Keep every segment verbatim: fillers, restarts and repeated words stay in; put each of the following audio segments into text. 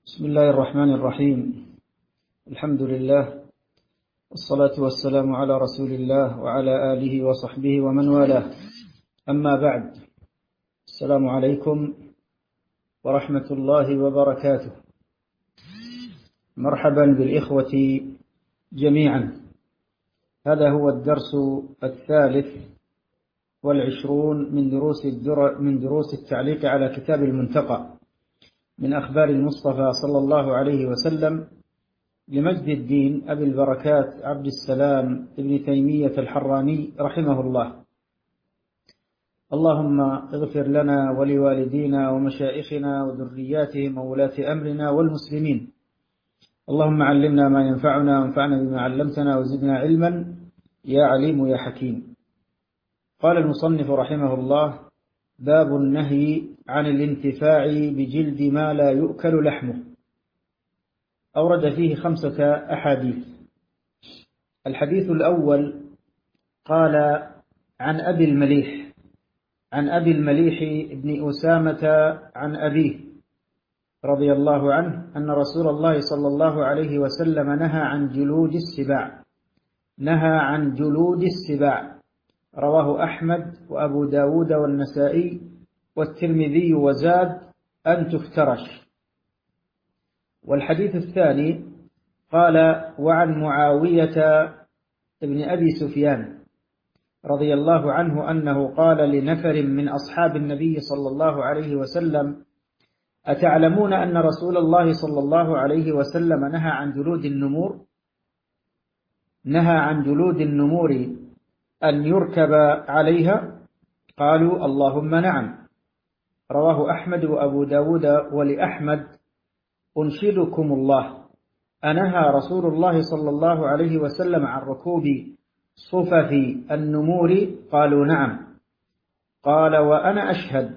بسم الله الرحمن الرحيم. الحمد لله والصلاة والسلام على رسول الله وعلى آله وصحبه ومن والاه. أما بعد، السلام عليكم ورحمة الله وبركاته. مرحبا بالإخوة جميعا. هذا هو الدرس الثالث والعشرون من دروس من دروس التعليق على كتاب المنتقى من أخبار المصطفى صلى الله عليه وسلم لمجد الدين أبي البركات عبد السلام ابن تيمية الحراني رحمه الله. اللهم اغفر لنا ولوالدينا ومشائخنا وذرياتهم وولاة أمرنا والمسلمين. اللهم علمنا ما ينفعنا وانفعنا بما علمتنا وزدنا علما يا عليم يا حكيم. قال المصنف رحمه الله: باب النهي عن الانتفاع بجلد ما لا يؤكل لحمه. أورد فيه خمسة أحاديث. الحديث الأول قال عن أبي المليح عن أبي المليح بن أسامة عن أبيه رضي الله عنه أن رسول الله صلى الله عليه وسلم نهى عن جلود السباع نهى عن جلود السباع رواه أحمد وأبو داود والنسائي والترمذي وزاد أن تفترش. والحديث الثاني قال وعن معاوية ابن أبي سفيان رضي الله عنه أنه قال لنفر من أصحاب النبي صلى الله عليه وسلم: أتعلمون أن رسول الله صلى الله عليه وسلم نهى عن جلود النمور نهى عن جلود النمور أن يركب عليها؟ قالوا: اللهم نعم. رواه أحمد وأبو داود. ولأحمد: أنشدكم الله، أنهى رسول الله صلى الله عليه وسلم عن ركوب صفف النمور؟ قالوا: نعم. قال: وأنا أشهد.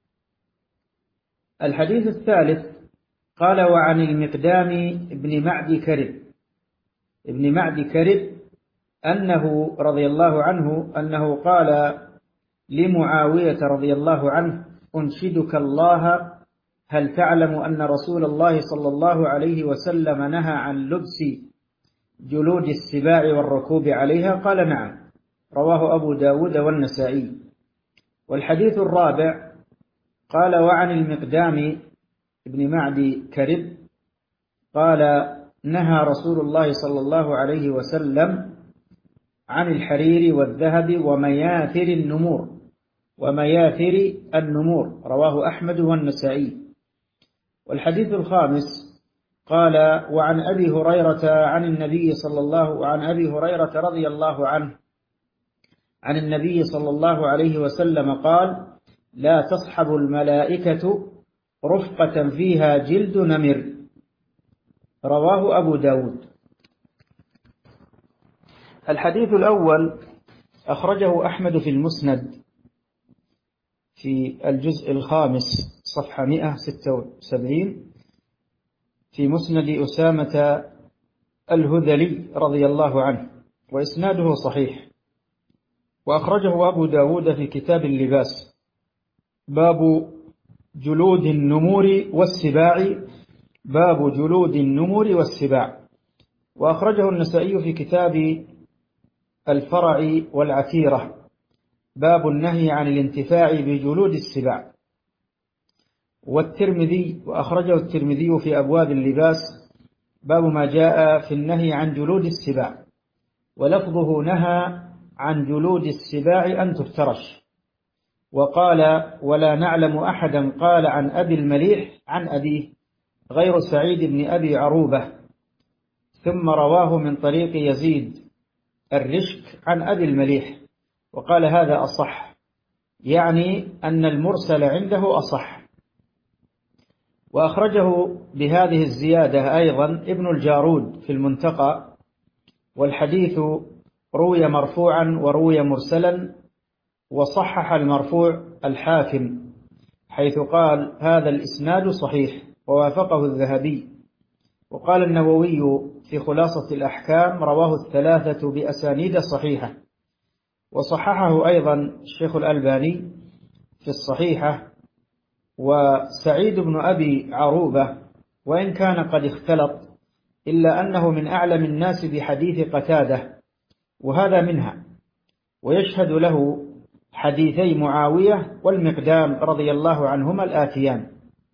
الحديث الثالث قال وعن المقدام ابن معد كرب ابن معد كرب أنه رضي الله عنه أنه قال لمعاوية رضي الله عنه: أنشدك الله، هل تعلم أن رسول الله صلى الله عليه وسلم نهى عن لبس جلود السباع والركوب عليها؟ قال: نعم. رواه أبو داود والنسائي. والحديث الرابع قال وعن المقدام ابن معد كرب قال: نهى رسول الله صلى الله عليه وسلم عن الحرير والذهب ومياثر النمور ومياثر النمور رواه أحمد والنسائي. والحديث الخامس قال وعن أبي هريرة عن النبي صلى الله عن أبي هريرة رضي الله عنه عن النبي صلى الله عليه وسلم قال: لا تصحب الملائكة رفقة فيها جلد نمر. رواه أبو داود. الحديث الأول أخرجه أحمد في المسند في الجزء الخامس صفحة مئة وستة وسبعين في مسند أسامة الهذلي رضي الله عنه، وإسناده صحيح. وأخرجه أبو داود في كتاب اللباس باب جلود النمور والسباع باب جلود النمور والسباع. وأخرجه النسائي في كتاب الفرع والعتيرة باب النهي عن الانتفاع بجلود السباع. والترمذي وأخرجه الترمذي في أبواب اللباس باب ما جاء في النهي عن جلود السباع، ولفظه نهى عن جلود السباع أن تفترش. وقال ولا نعلم أحدا قال عن أبي المليح عن أبيه غير سعيد بن أبي عروبة، ثم رواه من طريق يزيد الرشك عن أبي المليح، وقال هذا أصح، يعني أن المرسل عنده أصح. وأخرجه بهذه الزيادة أيضا ابن الجارود في المنتقى. والحديث روي مرفوعا وروي مرسلا، وصحح المرفوع الحاكم حيث قال هذا الإسناد صحيح، ووافقه الذهبي. وقال النووي في خلاصة الأحكام رواه الثلاثة بأسانيد صحيحة، وصححه أيضا الشيخ الألباني في الصحيحة. وسعيد بن أبي عروبة وإن كان قد اختلط، إلا أنه من أعلم الناس بحديث قتادة، وهذا منها. ويشهد له حديثي معاوية والمقدام رضي الله عنهما الآتيان.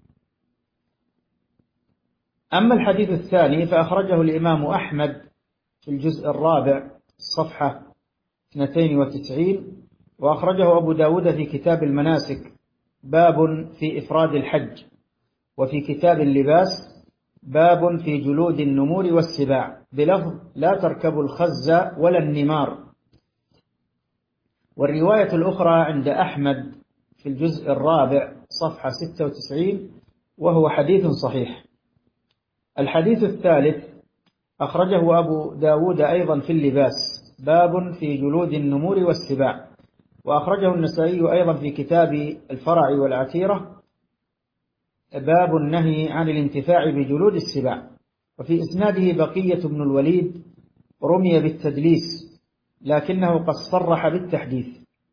أما الحديث الثاني فأخرجه الإمام أحمد في الجزء الرابع صفحة اثنتين وتسعين، وأخرجه أبو داود في كتاب المناسك باب في إفراد الحج، وفي كتاب اللباس باب في جلود النمور والسباع بلفظ لا تركبوا الخز ولا النمار. والرواية الأخرى عند أحمد في الجزء الرابع صفحة ستة وتسعين، وهو حديث صحيح. الحديث الثالث أخرجه أبو داود أيضا في اللباس باب في جلود النمور والسباع، وأخرجه النسائي أيضا في كتاب الفرع والعتيرة باب النهي عن الانتفاع بجلود السباع. وفي إسناده بقية بن الوليد رمي بالتدليس، لكنه قد صرح بالتحديث.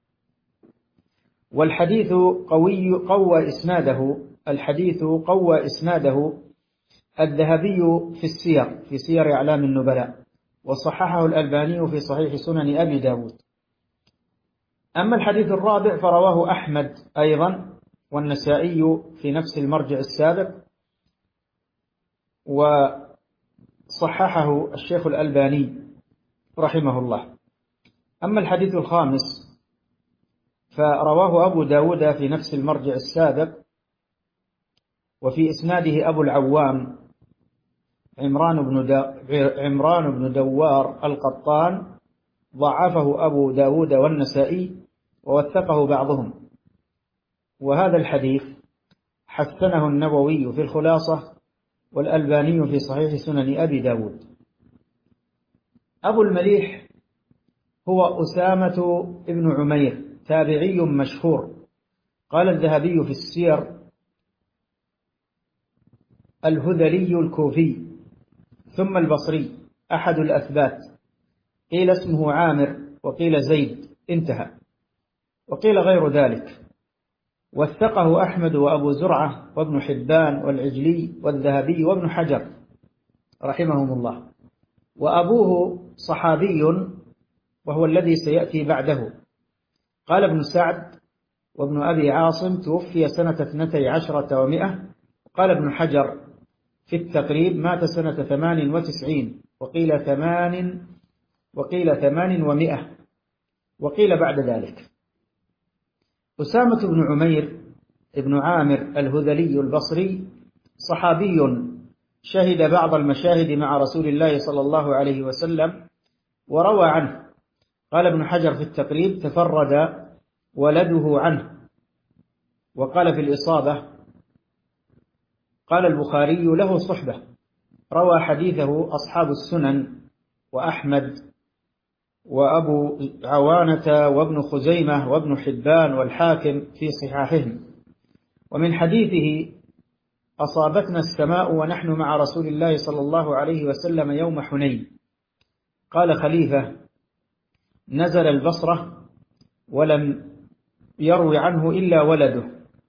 والحديث قوي قوى إسناده الحديث قوى إسناده الذهبي في السير في سير أعلام النبلاء، وصححه الألباني في صحيح سنن أبي داود. أما الحديث الرابع فرواه أحمد أيضا والنسائي في نفس المرجع السابق، وصححه الشيخ الألباني رحمه الله. أما الحديث الخامس فرواه أبو داود في نفس المرجع السابق، وفي إسناده أبو العوام عمران بن, عمران بن دوار القطان، ضعفه أبو داود والنسائي ووثقه بعضهم. وهذا الحديث حسنه النووي في الخلاصة والألباني في صحيح سنن أبي داود. أبو المليح هو أسامة ابن عمير، تابعي مشهور. قال الذهبي في السير الهذلي الكوفي ثم البصري أحد الأثبات، قيل اسمه عامر وقيل زيد، انتهى، وقيل غير ذلك. وثقه أحمد وأبو زرعة وابن حبان والعجلي والذهبي وابن حجر رحمهم الله. وأبوه صحابي وهو الذي سيأتي بعده. قال ابن سعد وابن أبي عاصم توفي سنة اثنتي عشرة ومئة. قال ابن حجر في التقريب مات سنة ثمان وتسعين، وقيل ثمان وقيل ثمان ومئة، وقيل بعد ذلك. أسامة بن عمير ابن عامر الهذلي البصري صحابي شهد بعض المشاهد مع رسول الله صلى الله عليه وسلم وروى عنه. قال ابن حجر في التقريب تفرد ولده عنه. وقال في الإصابة قال البخاري له صحبة، روى حديثه أصحاب السنن وأحمد وأبو عوانة وابن خزيمة وابن حبان والحاكم في صحاحهم. ومن حديثه أصابتنا السماء ونحن مع رسول الله صلى الله عليه وسلم يوم حنين. قال خليفة نزل البصرة ولم يروي عنه إلا ولده.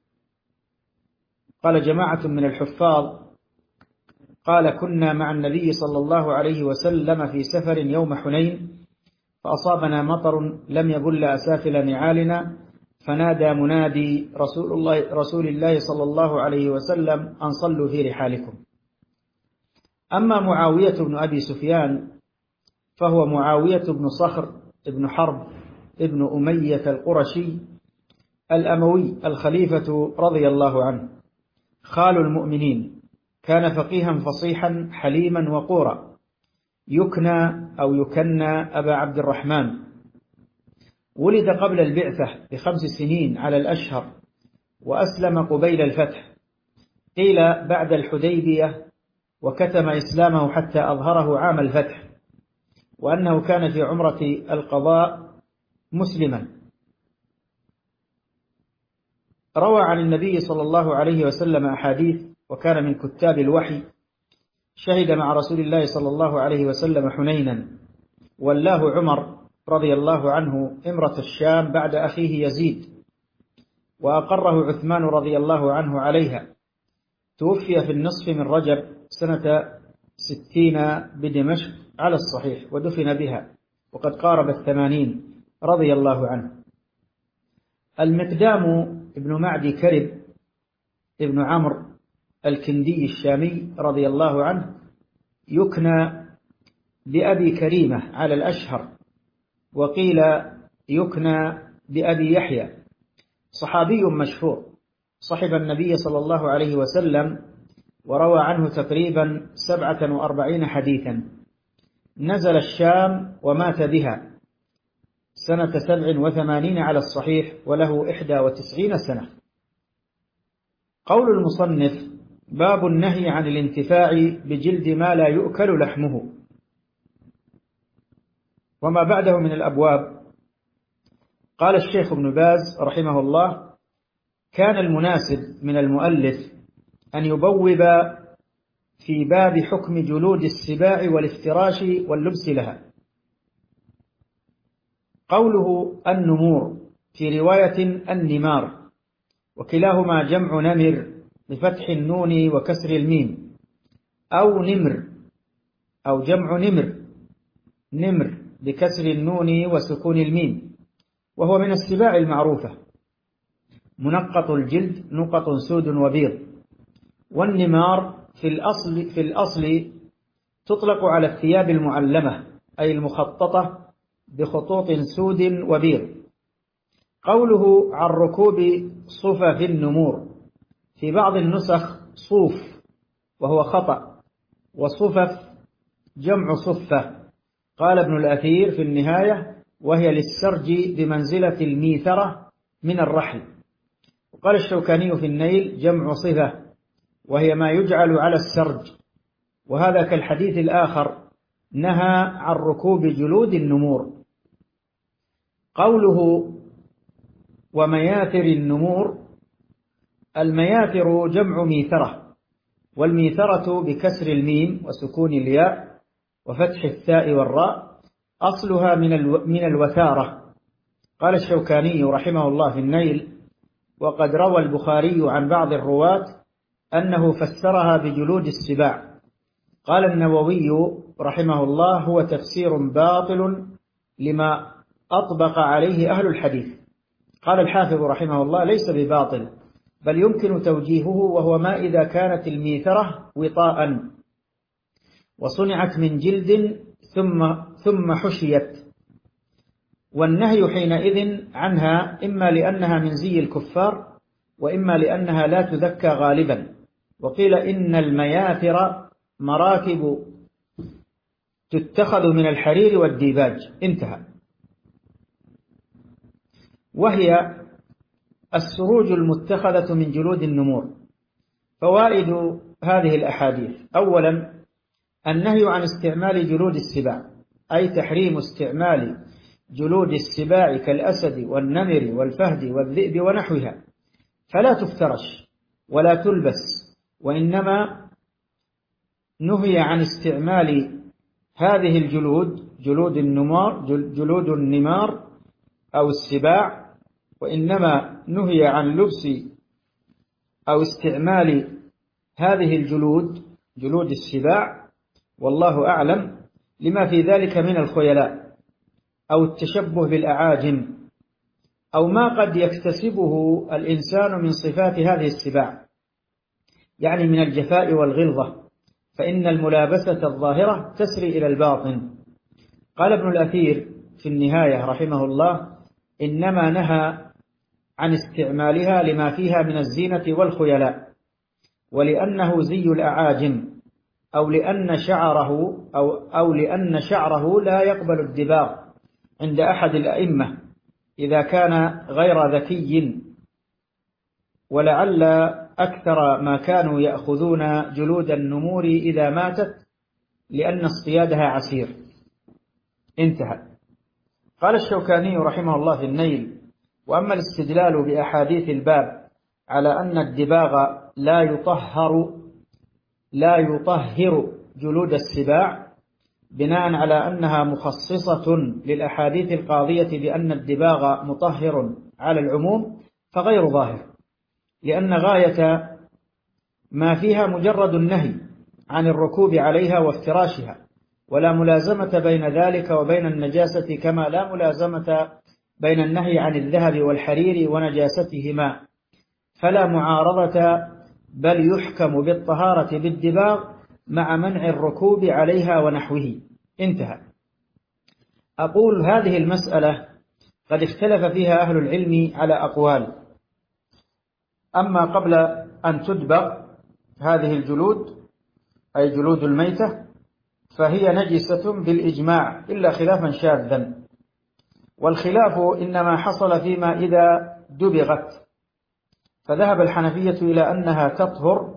قال جماعة من الحفاظ قال كنا مع النبي صلى الله عليه وسلم في سفر يوم حنين، فأصابنا مطر لم يبل أسافل نعالنا، فنادى منادي رسول الله, رسول الله صلى الله عليه وسلم أن صلوا في رحالكم. أما معاوية بن أبي سفيان فهو معاوية بن صخر بن حرب ابن أمية القرشي الأموي الخليفة رضي الله عنه، خال المؤمنين. كان فقيها فصيحا حليما وقورا، يكنى أو يكنى أبا عبد الرحمن. ولد قبل البعثة بخمس سنين على الأشهر، وأسلم قبيل الفتح، قيل بعد الحديبية، وكتم إسلامه حتى أظهره عام الفتح، وأنه كان في عمرة القضاء مسلما. روى عن النبي صلى الله عليه وسلم أحاديث، وكان من كتاب الوحي. شهد مع رسول الله صلى الله عليه وسلم حنينا، والله عمر رضي الله عنه إمرة الشام بعد أخيه يزيد، وأقره عثمان رضي الله عنه عليها. توفي في النصف من رجب سنة ستين بدمشق على الصحيح، ودفن بها وقد قارب الثمانين رضي الله عنه. المقدام ابن معدي كرب ابن عمرو الكندي الشامي رضي الله عنه يكنى بأبي كريمة على الأشهر، وقيل يكنى بأبي يحيى، صحابي مشهور، صحب النبي صلى الله عليه وسلم وروى عنه تقريبا سبعة وأربعين حديثا. نزل الشام ومات بها سنة سبع وثمانين على الصحيح، وله إحدى وتسعين سنة. قول المصنف: باب النهي عن الانتفاع بجلد ما لا يؤكل لحمه. وما بعده من الأبواب. قال الشيخ ابن باز رحمه الله: كان المناسب من المؤلف أن يبوب في باب حكم جلود السباع والافتراش واللبس لها. قوله النمور في رواية النمار، وكلاهما جمع نمر بفتح النون وكسر الميم، أو نمر، أو جمع نمر نمر بكسر النون وسكون الميم، وهو من السباع المعروفة، منقط الجلد نقط سود وبيض. والنمار في الأصل, في الأصل تطلق على الثياب المعلمة، أي المخططة بخطوط سود وبيض. قوله عن ركوب صفف النمور، في بعض النسخ صوف وهو خطأ، وصفف جمع صفة. قال ابن الأثير في النهاية: وهي للسرج بمنزلة الميثرة من الرحل. وقال الشوكاني في النيل: جمع صفة، وهي ما يجعل على السرج، وهذا كالحديث الآخر نهى عن ركوب جلود النمور. قوله ومياثر النمور، المياثر جمع ميثرة، والميثرة بكسر الميم وسكون الياء وفتح الثاء والراء، أصلها من الوثارة. قال الشوكاني رحمه الله في النيل: وقد روى البخاري عن بعض الرواة أنه فسرها بجلود السباع. قال النووي رحمه الله: هو تفسير باطل لما أطبق عليه أهل الحديث. قال الحافظ رحمه الله: ليس بباطل، بل يمكن توجيهه، وهو ما إذا كانت الميثرة وطاء وصنعت من جلد ثم ثم حشيت، والنهي حينئذ عنها إما لأنها من زي الكفار، وإما لأنها لا تذكى غالبا. وقيل إن المياثر مراكب تتخذ من الحرير والديباج. انتهى. وهي السروج المتخذة من جلود النمور. فوائد هذه الأحاديث: أولا، النهي عن استعمال جلود السباع، أي تحريم استعمال جلود السباع كالأسد والنمر والفهد والذئب ونحوها، فلا تفترش ولا تلبس، وإنما نهي عن استعمال هذه الجلود، جلود النمار جلود النمار أو السباع، وإنما نهي عن لبس أو استعمال هذه الجلود، جلود السباع، والله أعلم، لما في ذلك من الخيلاء أو التشبه بالأعاجم، أو ما قد يكتسبه الإنسان من صفات هذه السباع، يعني من الجفاء والغلظة، فإن الملابسة الظاهرة تسري إلى الباطن. قال ابن الأثير في النهاية رحمه الله: إنما نهى عن استعمالها لما فيها من الزينة والخيلاء، ولأنه زي الأعاجم، أو لأن شعره أو أو لأن شعره لا يقبل الدباغ عند أحد الأئمة إذا كان غير ذكي، ولعل أكثر ما كانوا يأخذون جلود النمور إذا ماتت لأن اصطيادها عسير. انتهى. قال الشوكاني رحمه الله في النيل: وأما الاستدلال بأحاديث الباب على أن الدباغ لا يطهر لا يطهر جلود السباع بناء على أنها مخصصة للأحاديث القاضية بأن الدباغ مطهر على العموم، فغير ظاهر، لأن غاية ما فيها مجرد النهي عن الركوب عليها وافتراشها، ولا ملازمة بين ذلك وبين النجاسة، كما لا ملازمة بين النهي عن الذهب والحرير ونجاستهما، فلا معارضة، بل يحكم بالطهارة بالدباغ مع منع الركوب عليها ونحوه. انتهى. أقول هذه المسألة قد اختلف فيها أهل العلم على أقوال. أما قبل أن تدبغ هذه الجلود، أي جلود الميتة، فهي نجسة بالإجماع إلا خلافا شاذا، والخلاف إنما حصل فيما إذا دبغت، فذهب الحنفية إلى أنها تطهر،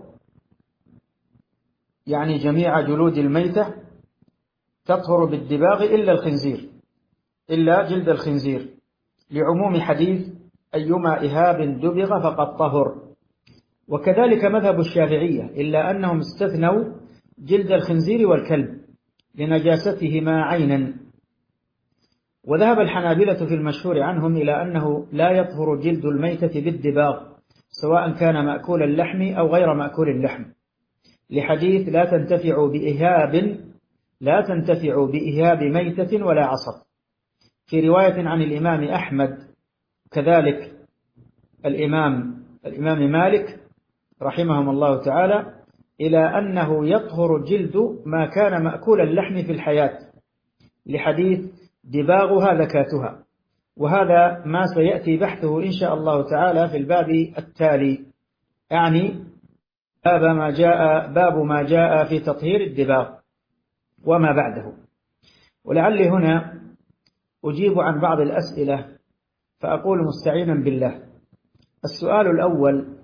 يعني جميع جلود الميتة تطهر بالدباغ إلا الخنزير، إلا جلد الخنزير، لعموم حديث أيما إهاب دبغ فقد طهر. وكذلك مذهب الشافعية، إلا أنهم استثنوا جلد الخنزير والكلب لنجاستهما عينا. وذهب الحنابلة في المشهور عنهم إلى أنه لا يطهر جلد الميتة بالدباغ، سواء كان مأكول اللحم أو غير مأكول اللحم، لحديث لا تنتفع بإهاب لا تنتفع بإهاب ميتة ولا عصب، في رواية عن الإمام أحمد، كذلك الإمام الإمام مالك رحمهم الله تعالى، إلى أنه يطهر جلد ما كان مأكول اللحم في الحياة، لحديث دباغها ذكاتها. وهذا ما سيأتي بحثه إن شاء الله تعالى في الباب التالي، يعني باب ما جاء باب ما جاء في تطهير الدباغ وما بعده. ولعلي هنا أجيب عن بعض الأسئلة، فأقول مستعينا بالله. السؤال الأول: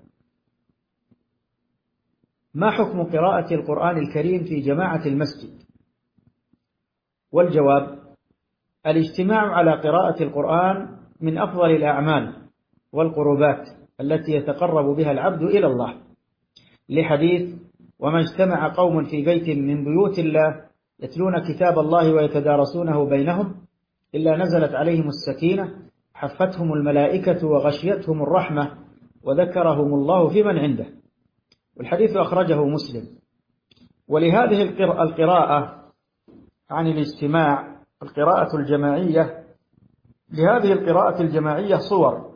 ما حكم قراءة القرآن الكريم في جماعة المسجد؟ والجواب: الاجتماع على قراءة القرآن من أفضل الأعمال والقربات التي يتقرب بها العبد إلى الله، لحديث: وما اجتمع قوم في بيت من بيوت الله يتلون كتاب الله ويتدارسونه بينهم إلا نزلت عليهم السكينة حفتهم الملائكة وغشيتهم الرحمة وذكرهم الله في من عنده. والحديث أخرجه مسلم. ولهذه القراءة عن الاجتماع، القراءة الجماعية، لهذه القراءة الجماعية صور.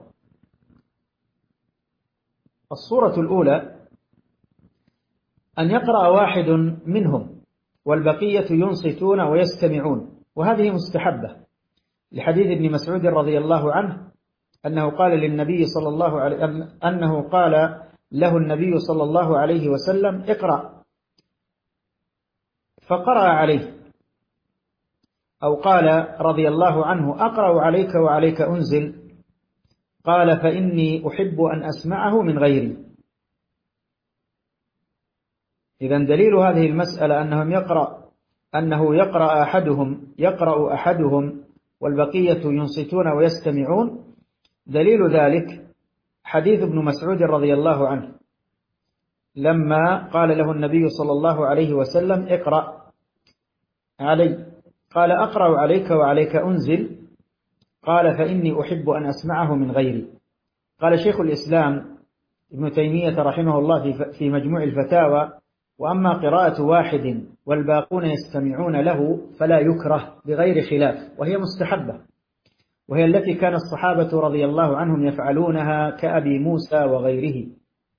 الصورة الأولى أن يقرأ واحد منهم والبقية ينصتون ويستمعون، وهذه مستحبة، لحديث ابن مسعود رضي الله عنه أنه قال للنبي صلى الله عليه أنه قال له النبي صلى الله عليه وسلم: اقرأ، فقرأ عليه، أو قال رضي الله عنه: أقرأ عليك وعليك أنزل، قال: فإني أحب أن أسمعه من غيري. إذن دليل هذه المسألة أنهم يقرأ أنه يقرأ أحدهم يقرأ أحدهم والبقية ينصتون ويستمعون. دليل ذلك حديث ابن مسعود رضي الله عنه لما قال له النبي صلى الله عليه وسلم: اقرأ علي، قال: أقرأ عليك وعليك أنزل، قال: فإني أحب أن أسمعه من غيري. قال شيخ الإسلام ابن تيمية رحمه الله في مجموع الفتاوى: وأما قراءة واحد والباقون يستمعون له فلا يكره بغير خلاف، وهي مستحبة، وهي التي كان الصحابة رضي الله عنهم يفعلونها كأبي موسى وغيره.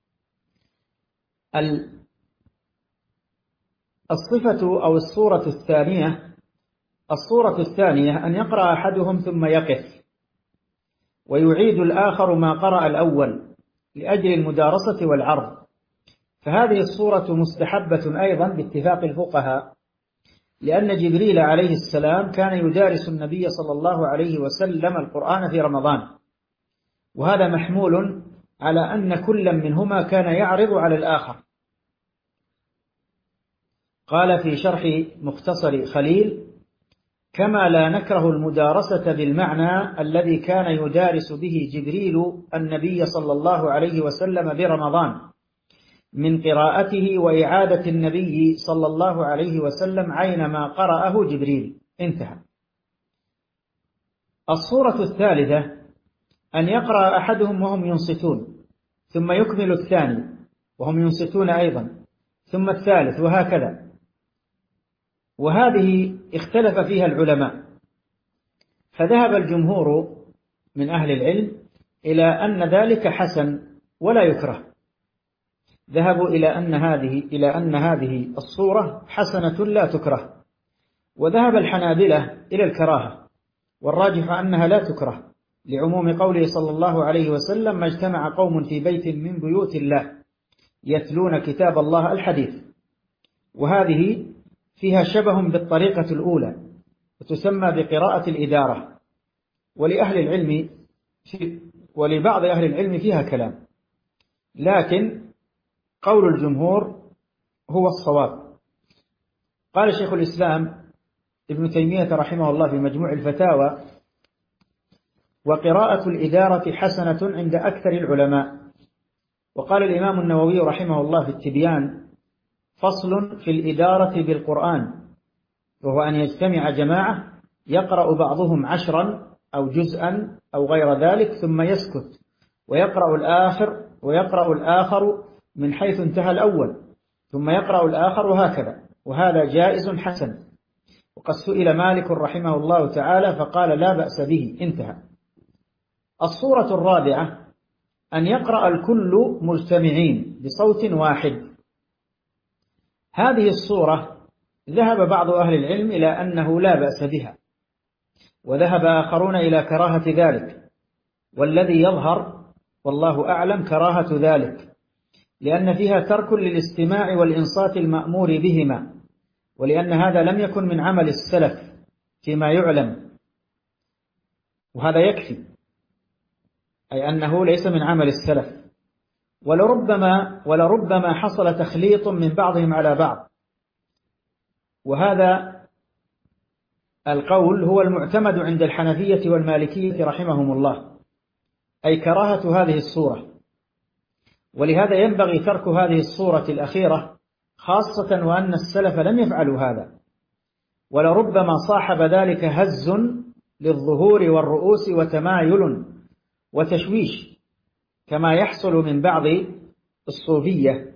الصفة أو الصورة الثانية الصورة الثانية أن يقرأ أحدهم ثم يقف ويعيد الآخر ما قرأ الأول لأجل المدارسة والعرض، فهذه الصورة مستحبة أيضا باتفاق الفقهاء، لأن جبريل عليه السلام كان يدارس النبي صلى الله عليه وسلم القرآن في رمضان، وهذا محمول على أن كل منهما كان يعرض على الآخر. قال في شرح مختصر خليل: كما لا نكره المدارسة بالمعنى الذي كان يدارس به جبريل النبي صلى الله عليه وسلم برمضان من قراءته وإعادة النبي صلى الله عليه وسلم عينما قرأه جبريل. انتهى. الصورة الثالثة أن يقرأ أحدهم وهم ينصتون ثم يكمل الثاني، وهم ينصتون أيضا، ثم الثالث، وهكذا. وهذه اختلف فيها العلماء، فذهب الجمهور من أهل العلم إلى أن ذلك حسن ولا يكره، ذهبوا إلى أن هذه إلى أن هذه الصورة حسنة لا تكره. وذهب الحنابلة إلى الكراهة، والراجح أنها لا تكره، لعموم قوله صلى الله عليه وسلم: ما اجتمع قوم في بيت من بيوت الله يتلون كتاب الله الحديث. وهذه فيها شبه بالطريقة الأولى، وتسمى بقراءة الإدارة، ولأهل العلم ولبعض أهل العلم فيها كلام، لكن قول الجمهور هو الصواب. قال شيخ الإسلام ابن تيمية رحمه الله في مجموع الفتاوى: وقراءة الإدارة حسنة عند أكثر العلماء. وقال الإمام النووي رحمه الله في التبيان: فصل في الإدارة بالقرآن، وهو أن يجتمع جماعة يقرأ بعضهم عشرا أو جزءا أو غير ذلك ثم يسكت، ويقرأ الآخر ويقرأ الآخر من حيث انتهى الأول، ثم يقرأ الآخر، وهكذا. وهذا جائز حسن. وقد سئل مالك رحمه الله تعالى فقال: لا بأس به، انتهى. الصورة الرابعة أن يقرأ الكل مجتمعين بصوت واحد. هذه الصورة ذهب بعض أهل العلم إلى أنه لا بأس بها، وذهب آخرون إلى كراهة ذلك، والذي يظهر والله أعلم كراهة ذلك، لأن فيها ترك للاستماع والإنصات المأمور بهما، ولأن هذا لم يكن من عمل السلف فيما يعلم، وهذا يكفي، أي أنه ليس من عمل السلف. ولربما ولربما حصل تخليط من بعضهم على بعض، وهذا القول هو المعتمد عند الحنفية والمالكية رحمهم الله، أي كراهة هذه الصورة. ولهذا ينبغي ترك هذه الصورة الأخيرة، خاصة وأن السلف لم يفعلوا هذا. ولربما صاحب ذلك هز للظهور والرؤوس وتمايل وتشويش، كما يحصل من بعض الصوفية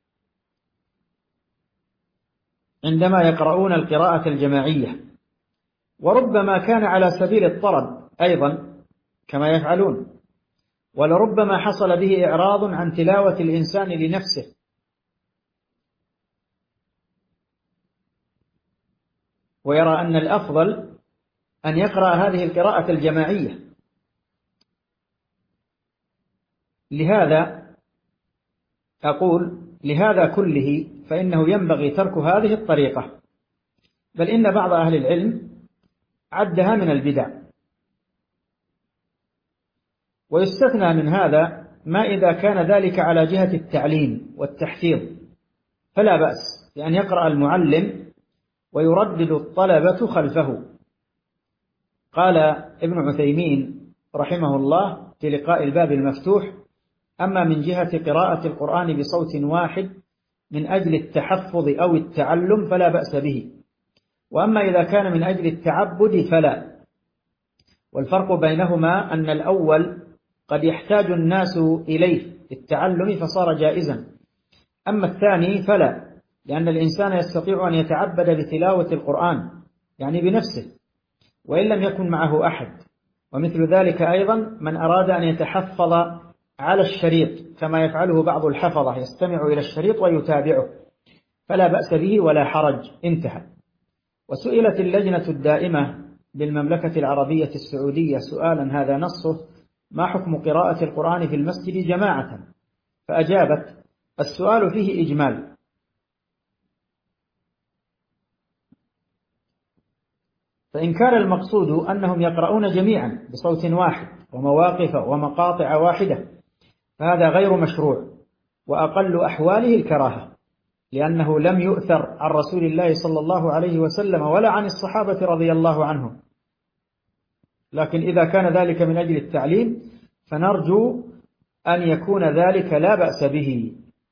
عندما يقرؤون القراءة الجماعية. وربما كان على سبيل الطرب أيضا كما يفعلون، ولربما حصل به إعراض عن تلاوة الإنسان لنفسه، ويرى أن الأفضل أن يقرأ هذه القراءة الجماعية. لهذا أقول: لهذا كله فإنه ينبغي ترك هذه الطريقة، بل إن بعض أهل العلم عدها من البدع. ويستثنى من هذا ما إذا كان ذلك على جهة التعليم والتحفيظ، فلا بأس بأن يقرأ المعلم ويردد الطلبة خلفه. قال ابن عثيمين رحمه الله في لقاء الباب المفتوح: أما من جهة قراءة القرآن بصوت واحد من أجل التحفظ أو التعلم فلا بأس به، وأما إذا كان من أجل التعبد فلا. والفرق بينهما أن الأول قد يحتاج الناس إليه التعلم فصار جائزا، أما الثاني فلا، لأن الإنسان يستطيع أن يتعبد بتلاوة القرآن يعني بنفسه وإن لم يكن معه أحد. ومثل ذلك أيضا من أراد أن يتحفظ على الشريط كما يفعله بعض الحفظة، يستمع إلى الشريط ويتابعه، فلا بأس به ولا حرج، انتهى. وسئلت اللجنة الدائمة بالمملكة العربية السعودية سؤالا هذا نصه: ما حكم قراءة القرآن في المسجد جماعة؟ فأجابت: السؤال فيه إجمال، فإن كان المقصود أنهم يقرؤون جميعا بصوت واحد ومواقف ومقاطع واحدة فهذا غير مشروع، وأقل أحواله الكراهة، لأنه لم يؤثر عن رسول الله صلى الله عليه وسلم ولا عن الصحابة رضي الله عنهم. لكن إذا كان ذلك من أجل التعليم فنرجو أن يكون ذلك لا بأس به.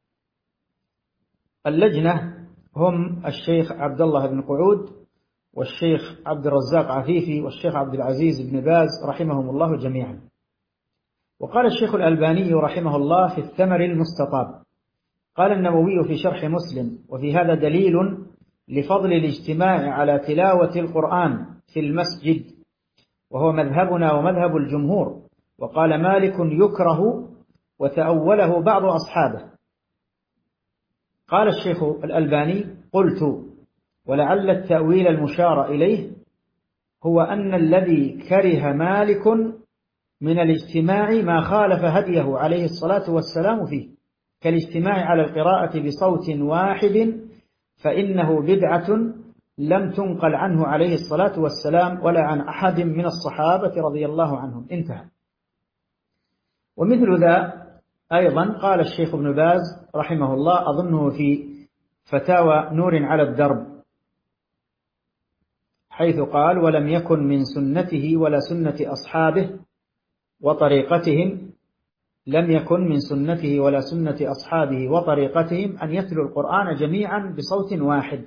اللجنة هم الشيخ عبد الله بن قعود والشيخ عبد الرزاق عفيفي والشيخ عبد العزيز بن باز رحمهم الله جميعا. وقال الشيخ الألباني رحمه الله في الثمر المستطاب: قال النووي في شرح مسلم: وفي هذا دليل لفضل الاجتماع على تلاوة القرآن في المسجد، وهو مذهبنا ومذهب الجمهور. وقال مالك: يكره، وتأوله بعض أصحابه. قال الشيخ الألباني: قلت: ولعل التأويل المشار إليه هو أن الذي كره مالك من الاجتماع ما خالف هديه عليه الصلاة والسلام فيه، كالاجتماع على القراءة بصوت واحد، فإنه بدعة لم تنقل عنه عليه الصلاة والسلام ولا عن أحد من الصحابة رضي الله عنهم. انتهى. ومثل ذا أيضا قال الشيخ ابن باز رحمه الله، أظنه في فتاوى نور على الدرب، حيث قال: ولم يكن من سنته ولا سنة أصحابه وطريقتهم لم يكن من سنته ولا سنة أصحابه وطريقتهم أن يتلوا القرآن جميعا بصوت واحد،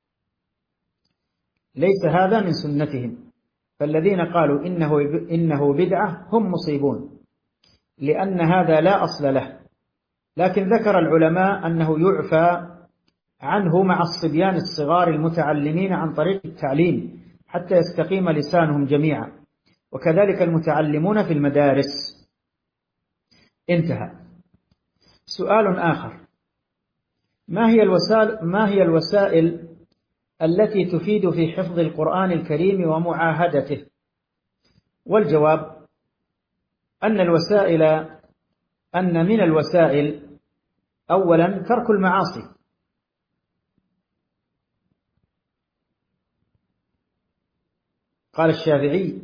ليس هذا من سنتهم. فالذين قالوا إنه إنه بدعة هم مصيبون، لأن هذا لا أصل له. لكن ذكر العلماء أنه يعفى عنه مع الصبيان الصغار المتعلمين عن طريق التعليم حتى يستقيم لسانهم جميعا، وكذلك المتعلمون في المدارس. انتهى. سؤال آخر: ما هي الوسائل ما هي الوسائل التي تفيد في حفظ القرآن الكريم ومعاهدته؟ والجواب أن الوسائل أن من الوسائل أولا ترك المعاصي. قال الشافعي: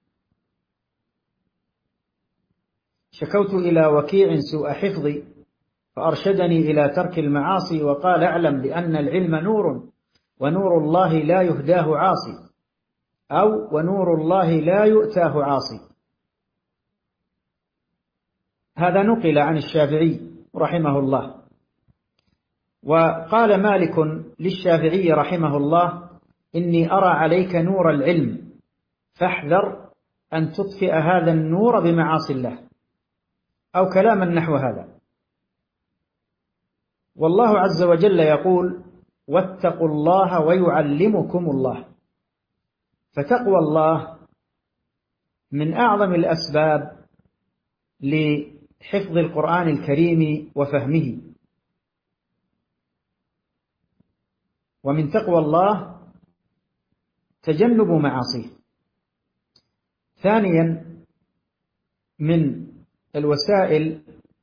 شكوت إلى وكيع سوء حفظي فأرشدني إلى ترك المعاصي، وقال: اعلم بأن العلم نور، ونور الله لا يهداه عاصي، أو ونور الله لا يؤتاه عاصي. هذا نقل عن الشافعي رحمه الله. وقال مالك للشافعي رحمه الله: إني أرى عليك نور العلم، فاحذر أن تطفئ هذا النور بمعاصي الله، أو كلاما نحو هذا. والله عز وجل يقول: واتقوا الله ويعلمكم الله. فتقوى الله من أعظم الأسباب لحفظ القرآن الكريم وفهمه. ومن تقوى الله تجنب معاصيه. ثانيا من الوسائل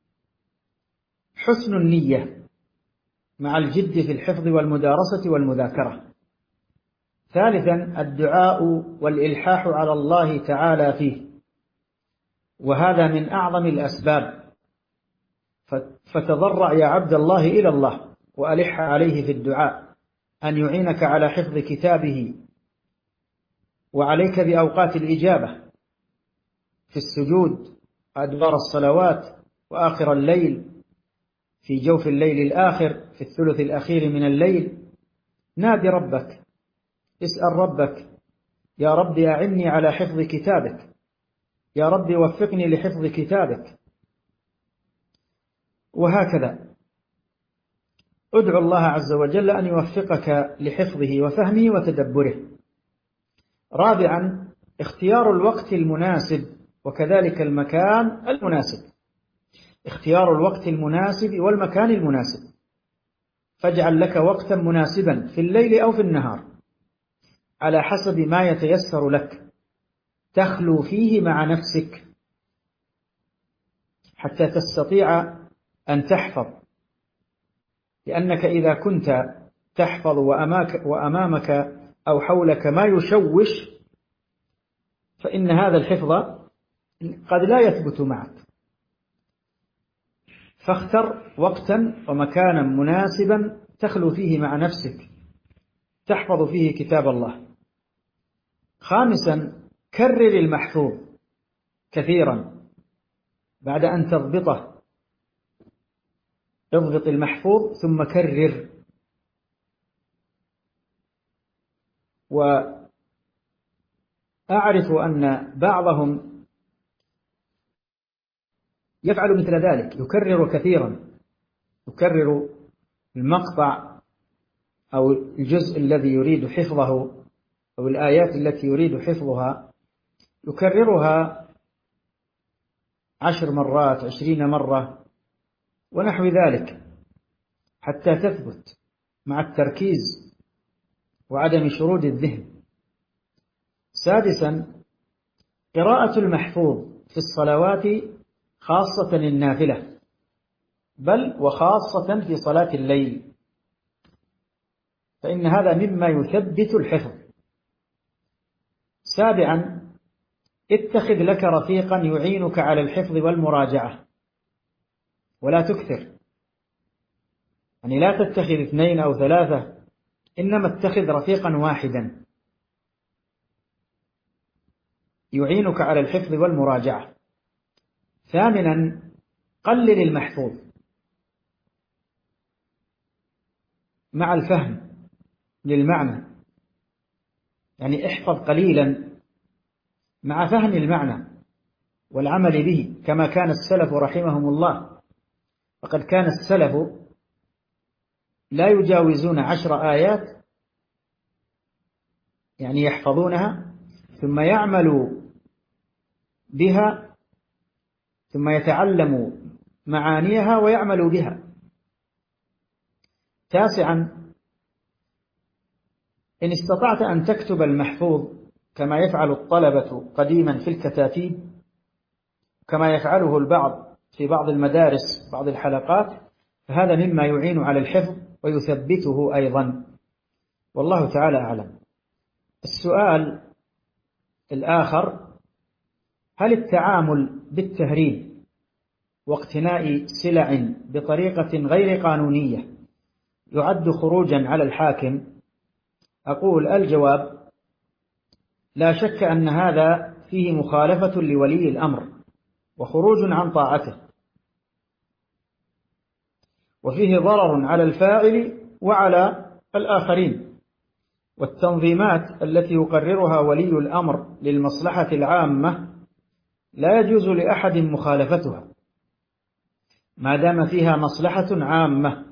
حسن النية مع الجد في الحفظ والمدارسة والمذاكرة. ثالثا الدعاء والإلحاح على الله تعالى فيه، وهذا من أعظم الأسباب. فتضرع يا عبد الله إلى الله، وألح عليه في الدعاء أن يعينك على حفظ كتابه، وعليك بأوقات الإجابة في السجود، أدبار الصلوات، وآخر الليل، في جوف الليل الآخر، في الثلث الأخير من الليل. نادي ربك، اسأل ربك: يا رب أعني على حفظ كتابك، يا رب وفقني لحفظ كتابك. وهكذا ادعو الله عز وجل أن يوفقك لحفظه وفهمه وتدبره. رابعا اختيار الوقت المناسب، وكذلك المكان المناسب. اختيار الوقت المناسب والمكان المناسب. فاجعل لك وقتا مناسبا في الليل أو في النهار على حسب ما يتيسر لك، تخلو فيه مع نفسك حتى تستطيع أن تحفظ. لأنك إذا كنت تحفظ وأمامك أو حولك ما يشوش، فإن هذا الحفظ قد لا يثبت معك. فاختر وقتا ومكانا مناسبا تخلو فيه مع نفسك، تحفظ فيه كتاب الله. خامسا كرر المحفوظ كثيرا بعد أن تضبطه. اضبط المحفوظ ثم كرر. وأعرف أن بعضهم يفعل مثل ذلك، يكرر كثيرا، يكرر المقطع أو الجزء الذي يريد حفظه أو الآيات التي يريد حفظها يكررها عشر مرات عشرين مرة ونحو ذلك حتى تثبت مع التركيز وعدم شرود الذهن. سادسا قراءة المحفوظ في الصلوات خاصة النافلة، بل وخاصة في صلاة الليل، فإن هذا مما يثبت الحفظ. سابعا اتخذ لك رفيقا يعينك على الحفظ والمراجعة، ولا تكثر، يعني لا تتخذ اثنين أو ثلاثة، إنما اتخذ رفيقا واحدا يعينك على الحفظ والمراجعة. ثامنا قلل المحفوظ مع الفهم للمعنى، يعني احفظ قليلا مع فهم المعنى والعمل به، كما كان السلف رحمهم الله. فقد كان السلف لا يجاوزون عشر آيات يعني يحفظونها ثم يعملوا بها ثم يتعلموا معانيها ويعملوا بها. تاسعا إن استطعت أن تكتب المحفوظ كما يفعل الطلبة قديما في الكتاتيب، كما يفعله البعض في بعض المدارس بعض الحلقات، فهذا مما يعين على الحفظ ويثبته أيضا، والله تعالى أعلم. السؤال الآخر: هل التعامل بالتهريب واقتناء سلع بطريقة غير قانونية يعد خروجا على الحاكم؟ أقول: الجواب: لا شك أن هذا فيه مخالفة لولي الأمر وخروج عن طاعته، وفيه ضرر على الفاعل وعلى الآخرين. والتنظيمات التي يقررها ولي الأمر للمصلحة العامة لا يجوز لأحد مخالفتها ما دام فيها مصلحة عامة،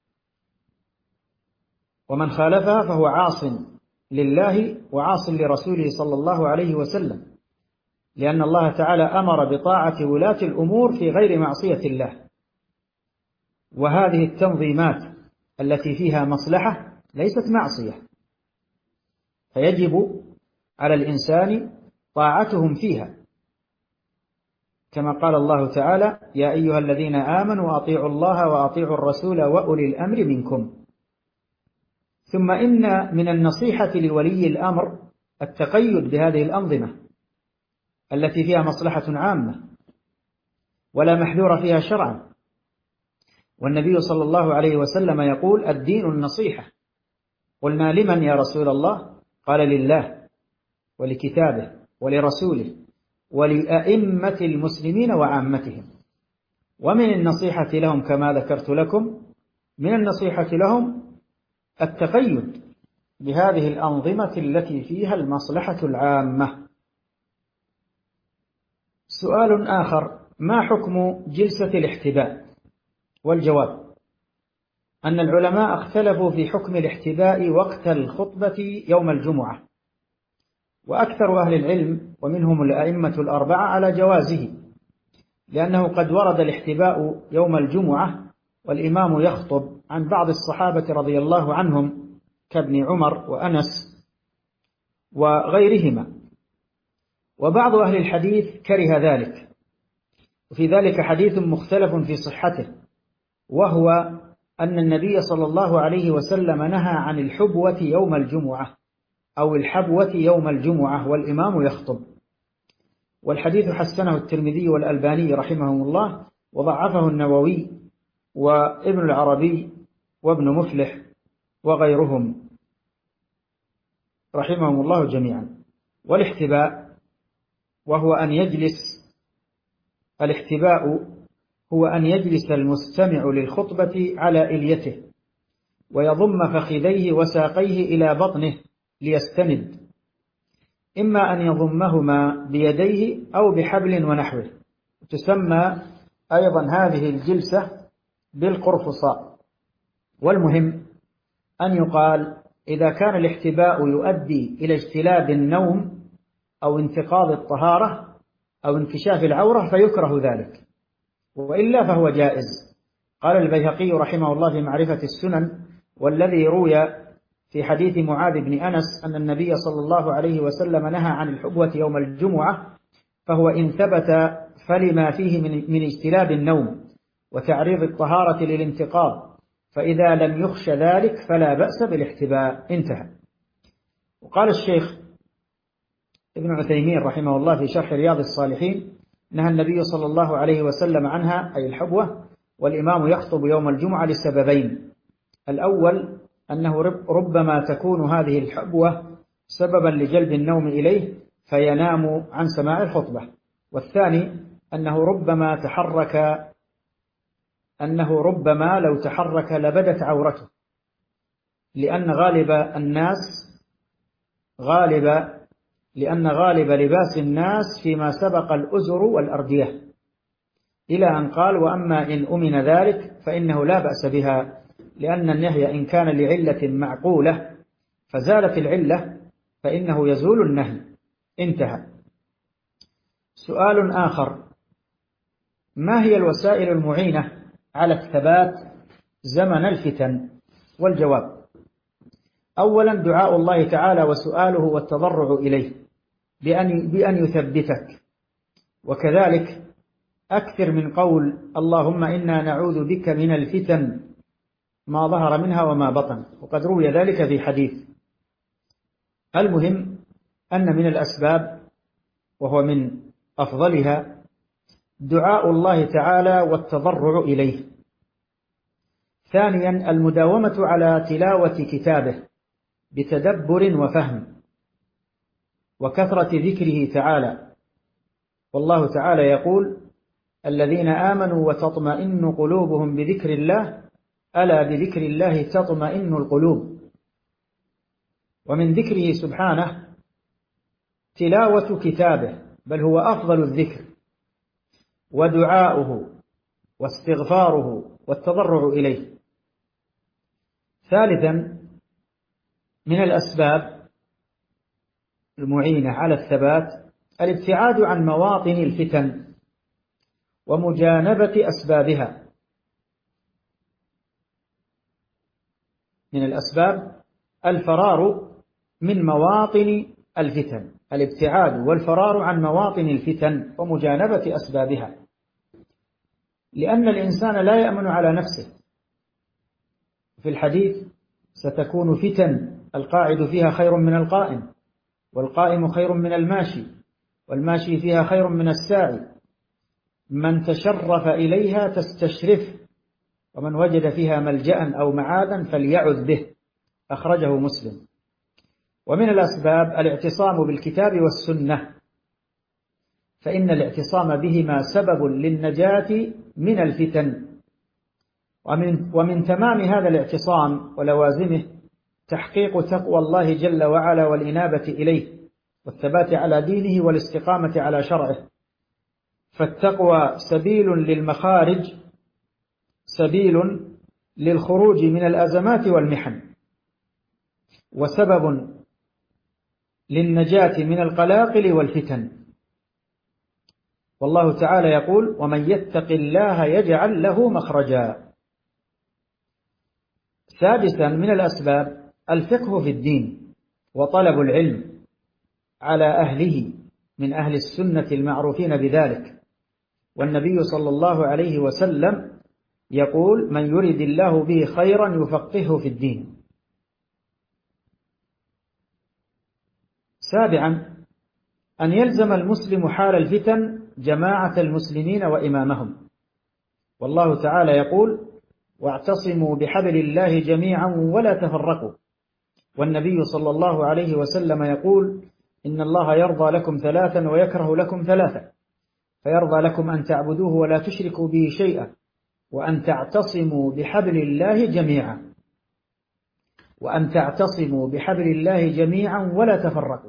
ومن خالفها فهو عاص لله وعاص لرسوله صلى الله عليه وسلم، لأن الله تعالى أمر بطاعة ولاة الأمور في غير معصية الله. وهذه التنظيمات التي فيها مصلحة ليست معصية، فيجب على الإنسان طاعتهم فيها، كما قال الله تعالى: يا أيها الذين آمنوا أطيعوا الله وأطيعوا الرسول وأولي الأمر منكم. ثم إن من النصيحة لولي الأمر التقيد بهذه الأنظمة التي فيها مصلحة عامة ولا محذور فيها شرعا، والنبي صلى الله عليه وسلم يقول: الدين النصيحة. قلنا: لمن يا رسول الله؟ قال: لله ولكتابه ولرسوله ولأئمة المسلمين وعامتهم. ومن النصيحة لهم كما ذكرت لكم، من النصيحة لهم التقيد بهذه الأنظمة التي فيها المصلحة العامة. سؤال آخر: ما حكم جلسة الاحتباء؟ والجواب: أن العلماء اختلفوا في حكم الاحتباء وقت الخطبة يوم الجمعة، وأكثر أهل العلم ومنهم الأئمة الأربعة على جوازه، لأنه قد ورد الاحتباء يوم الجمعة والإمام يخطب عن بعض الصحابة رضي الله عنهم كابن عمر وأنس وغيرهما. وبعض أهل الحديث كره ذلك، وفي ذلك حديث مختلف في صحته، وهو أن النبي صلى الله عليه وسلم نهى عن الحبوة يوم الجمعة أو الحبوة يوم الجمعة والإمام يخطب. والحديث حسنه الترمذي والألباني رحمهم الله، وضعفه النووي وابن العربي وابن مفلح وغيرهم رحمهم الله جميعا. والاحتباء وهو أن يجلس الاحتباء هو أن يجلس المستمع للخطبة على إليته ويضم فخذيه وساقيه إلى بطنه ليستند، إما أن يضمهما بيديه أو بحبل ونحوه. تسمى أيضا هذه الجلسة بالقرفصاء. والمهم أن يقال إذا كان الاحتباء يؤدي إلى اجتلاب النوم أو انتقاض الطهارة أو انكشاف العورة فيكره ذلك، وإلا فهو جائز. قال البيهقي رحمه الله في معرفة السنن: والذي روي في حديث معاذ بن أنس أن النبي صلى الله عليه وسلم نهى عن الحبوة يوم الجمعة فهو إن ثبت فلما فيه من, من اجتلاب النوم وتعريض الطهارة للانتقاض، فإذا لم يخش ذلك فلا بأس بالاحتباء. انتهى. وقال الشيخ ابن عثيمين رحمه الله في شرح رياض الصالحين: نهى النبي صلى الله عليه وسلم عنها أي الحبوة، والإمام يخطب يوم الجمعة لسببين: الأول أنه ربما تكون هذه الحبوة سببا لجلب النوم إليه فينام عن سماع الخطبة، والثاني أنه ربما تحرك أنه ربما لو تحرك لبدت عورته، لأن غالب الناس غالب لأن غالب لباس الناس فيما سبق الأزر والأردية، إلى أن قال: وأما إن أمن ذلك فإنه لا بأس بها، لأن النهي إن كان لعلة معقولة فزالت العلة فإنه يزول النهي. انتهى. سؤال آخر: ما هي الوسائل المعينة على الثبات زمن الفتن؟ والجواب: أولا دعاء الله تعالى وسؤاله والتضرع إليه بأن, بأن يثبتك، وكذلك أكثر من قول اللهم إنا نعوذ بك من الفتن ما ظهر منها وما بطن، وقد روي ذلك في حديث. المهم أن من الأسباب وهو من أفضلها دعاء الله تعالى والتضرع إليه. ثانيا المداومة على تلاوة كتابه بتدبر وفهم وكثرة ذكره تعالى، والله تعالى يقول: الذين آمنوا وتطمئن قلوبهم بذكر الله ألا بذكر الله تطمئن القلوب. ومن ذكره سبحانه تلاوة كتابه، بل هو أفضل الذكر، ودعاؤه واستغفاره والتضرع إليه. ثالثا من الأسباب المعينة على الثبات الابتعاد عن مواطن الفتن ومجانبة أسبابها. من الأسباب الفرار من مواطن الفتن، الابتعاد والفرار عن مواطن الفتن ومجانبة أسبابها، لأن الإنسان لا يأمن على نفسه. في الحديث: ستكون فتن القاعد فيها خير من القائم، والقائم خير من الماشي، والماشي فيها خير من الساعي، من تشرف إليها تستشرف، ومن وجد فيها ملجأ أو معادا فليعذ به. أخرجه مسلم. ومن الأسباب الاعتصام بالكتاب والسنة، فإن الاعتصام بهما سبب للنجاة من الفتن. ومن, ومن تمام هذا الاعتصام ولوازمه تحقيق تقوى الله جل وعلا والإنابة إليه والثبات على دينه والاستقامة على شرعه، فالتقوى سبيل للمخارج، سبيل للخروج من الأزمات والمحن، وسبب للنجاة من القلاقل والفتن. والله تعالى يقول: ومن يتق الله يجعل له مخرجا. سادسا من الأسباب الفقه في الدين وطلب العلم على أهله من أهل السنة المعروفين بذلك، والنبي صلى الله عليه وسلم يقول: من يرد الله به خيرا يفقهه في الدين. سابعا أن يلزم المسلم حال الفتن جماعة المسلمين وإمامهم، والله تعالى يقول: واعتصموا بحبل الله جميعا ولا تفرقوا. والنبي صلى الله عليه وسلم يقول: إن الله يرضى لكم ثلاثا ويكره لكم ثلاثا، فيرضى لكم أن تعبدوه ولا تشركوا به شيئا، وأن تعتصموا بحبل الله جميعا وأن تعتصموا بحبل الله جميعا ولا تفرقوا.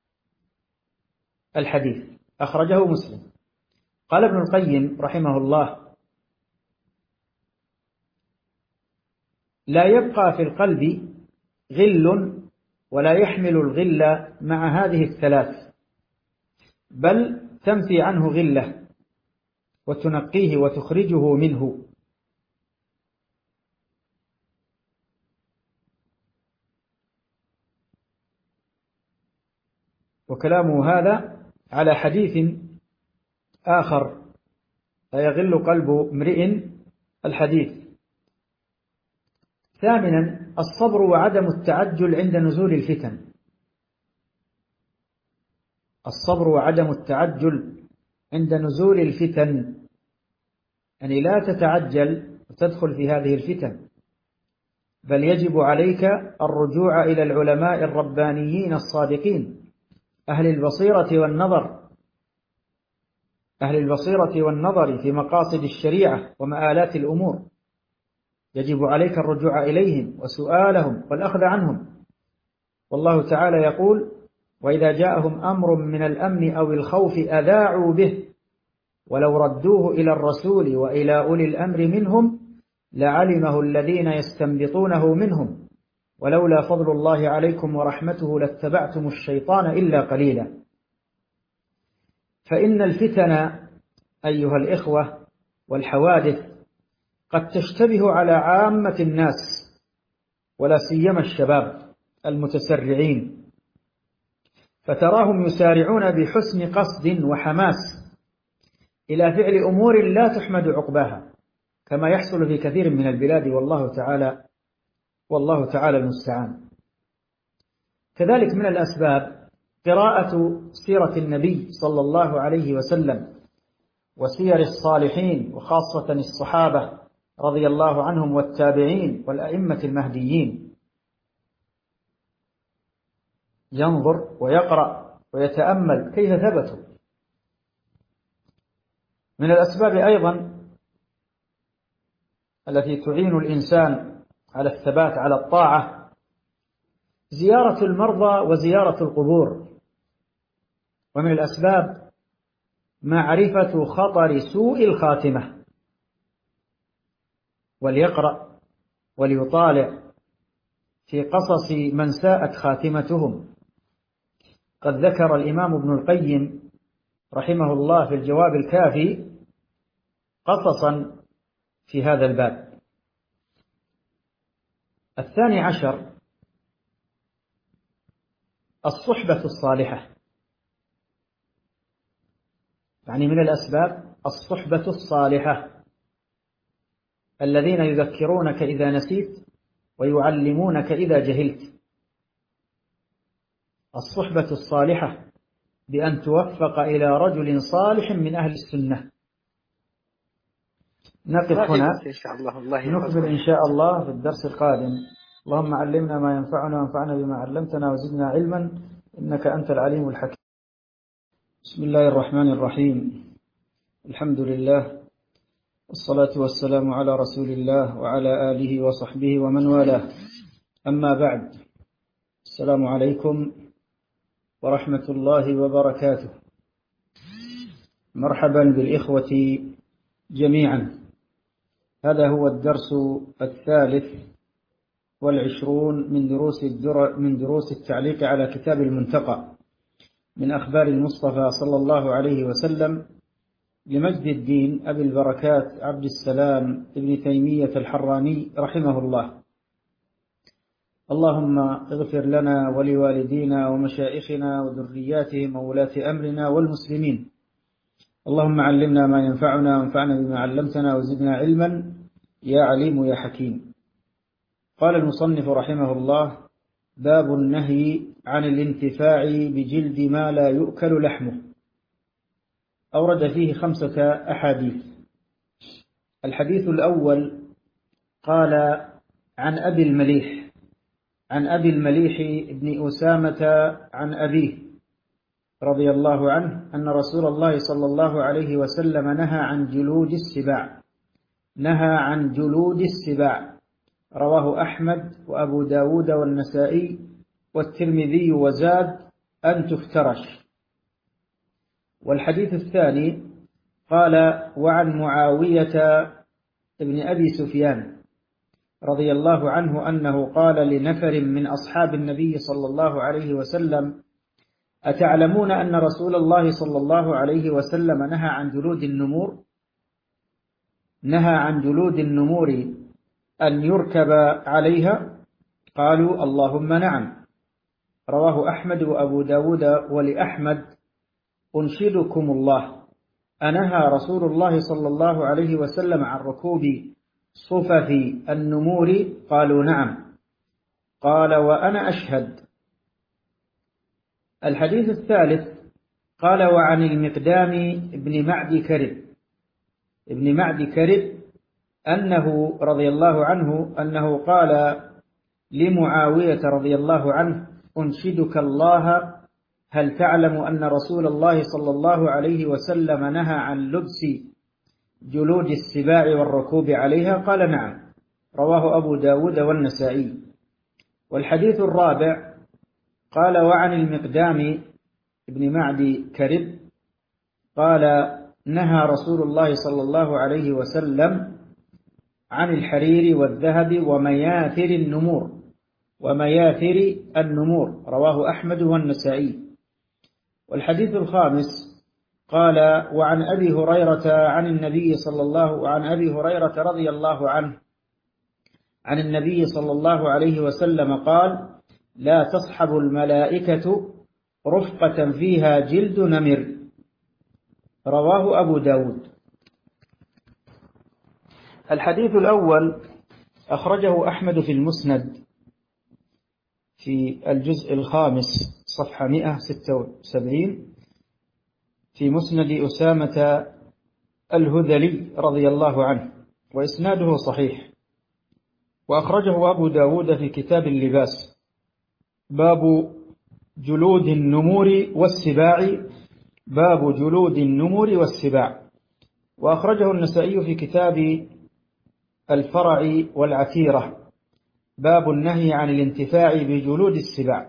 الحديث أخرجه مسلم. قال ابن القيم رحمه الله: لا يبقى في القلب غل ولا يحمل الغل مع هذه الثلاث، بل تنفي عنه غله وتنقيه وتخرجه منه. وكلامه هذا على حديث آخر: لا يغل قلب امرئ الحديث. ثامنا الصبر وعدم التعجل عند نزول الفتن. الصبر وعدم التعجل عند نزول الفتن، يعني لا تتعجل وتدخل في هذه الفتن، بل يجب عليك الرجوع إلى العلماء الربانيين الصادقين أهل البصيرة والنظر أهل البصيرة والنظر في مقاصد الشريعة ومآلات الأمور. يجب عليك الرجوع إليهم وسؤالهم والأخذ عنهم. والله تعالى يقول: وإذا جاءهم أمر من الأمن أو الخوف أذاعوا به ولو ردوه إلى الرسول وإلى أولي الأمر منهم لعلمه الذين يستنبطونه منهم ولولا فضل الله عليكم ورحمته لاتبعتم الشيطان إلا قليلا. فإن الفتن أيها الإخوة والحوادث قد تشتبه على عامة الناس، ولا سيما الشباب المتسرعين، فتراهم يسارعون بحسن قصد وحماس إلى فعل أمور لا تحمد عقباها، كما يحصل في كثير من البلاد، والله تعالى والله تعالى المستعان. كذلك من الأسباب قراءة سيرة النبي صلى الله عليه وسلم وسير الصالحين، وخاصة الصحابة رضي الله عنهم والتابعين والأئمة المهديين. ينظر ويقرأ ويتأمل كيف ثبتوا. من الأسباب أيضا التي تعين الإنسان على الثبات على الطاعة زيارة المرضى وزيارة القبور. ومن الأسباب معرفة خطر سوء الخاتمة، وليقرأ وليطالع في قصص من ساءت خاتمتهم. قد ذكر الإمام ابن القيم رحمه الله في الجواب الكافي قصصا في هذا الباب. الثاني عشر الصحبة الصالحة، يعني من الأسباب الصحبة الصالحة، الذين يذكرونك إذا نسيت ويعلمونك إذا جهلت. الصحبة الصالحة بأن توفق إلى رجل صالح من أهل السنة. نقف هنا، إن شاء الله. الله نكمل إن شاء الله في الدرس القادم. اللهم علمنا ما ينفعنا وانفعنا بما علمتنا وزدنا علما إنك أنت العليم الحكيم. بسم الله الرحمن الرحيم. الحمد لله والصلاة والسلام على رسول الله وعلى آله وصحبه ومن والاه. أما بعد، السلام عليكم ورحمة الله وبركاته. مرحبا بالإخوة جميعا. هذا هو الدرس الثالث والعشرون من دروس الدر من دروس التعليق على كتاب المنتقى من أخبار المصطفى صلى الله عليه وسلم لمجد الدين أبي البركات عبد السلام ابن تيمية الحراني رحمه الله. اللهم اغفر لنا ولوالدينا ومشائخنا وذرياتهم وولاة أمرنا والمسلمين. اللهم علمنا ما ينفعنا وانفعنا بما علمتنا وزدنا علما يا عليم يا حكيم. قال المصنف رحمه الله: باب النهي عن الانتفاع بجلد ما لا يؤكل لحمه. أورد فيه خمسة أحاديث. الحديث الأول قال عن أبي المليح عن أبي المليح بن أسامة عن أبيه رضي الله عنه أن رسول الله صلى الله عليه وسلم نهى عن جلود السباع نهى عن جلود السباع رواه أحمد وأبو داود والنسائي والترمذي وزاد أن تفترش. والحديث الثاني قال وعن معاوية ابن أبي سفيان رضي الله عنه أنه قال لنفر من أصحاب النبي صلى الله عليه وسلم: أتعلمون أن رسول الله صلى الله عليه وسلم نهى عن جلود النمور نهى عن جلود النمور أن يركب عليها؟ قالوا: اللهم نعم. رواه أحمد وأبو داود. ولأحمد: أنشدكم الله، أنهى رسول الله صلى الله عليه وسلم عن ركوب صفف النمور؟ قالوا: نعم. قال: وأنا أشهد. الحديث الثالث قال: وعن المقدام بن معد كرب ابن معد كرب أنه رضي الله عنه أنه قال لمعاوية رضي الله عنه: أنشدك الله، هل تعلم أن رسول الله صلى الله عليه وسلم نهى عن لبس جلود السباع والركوب عليها؟ قال: نعم. رواه أبو داود والنسائي. والحديث الرابع قال: وعن المقدام ابن معد كرب قال: نهى رسول الله صلى الله عليه وسلم عن الحرير والذهب ومياثر النمور ومياثر النمور. رواه أحمد والنسائي. والحديث الخامس قال: وعن أبي هريرة عن النبي صلى الله عن أبي هريرة رضي الله عنه عن النبي صلى الله عليه وسلم قال: لا تصحب الملائكة رفقة فيها جلد نمر. رواه أبو داود. الحديث الأول أخرجه أحمد في المسند في الجزء الخامس صفحة مئة وستة وسبعين في مسند أسامة الهذلي رضي الله عنه، وإسناده صحيح. وأخرجه أبو داود في كتاب اللباس باب جلود النمور والسباع باب جلود النمور والسباع. وأخرجه النسائي في كتاب الفرع والعتيرة باب النهي عن الانتفاع بجلود السباع.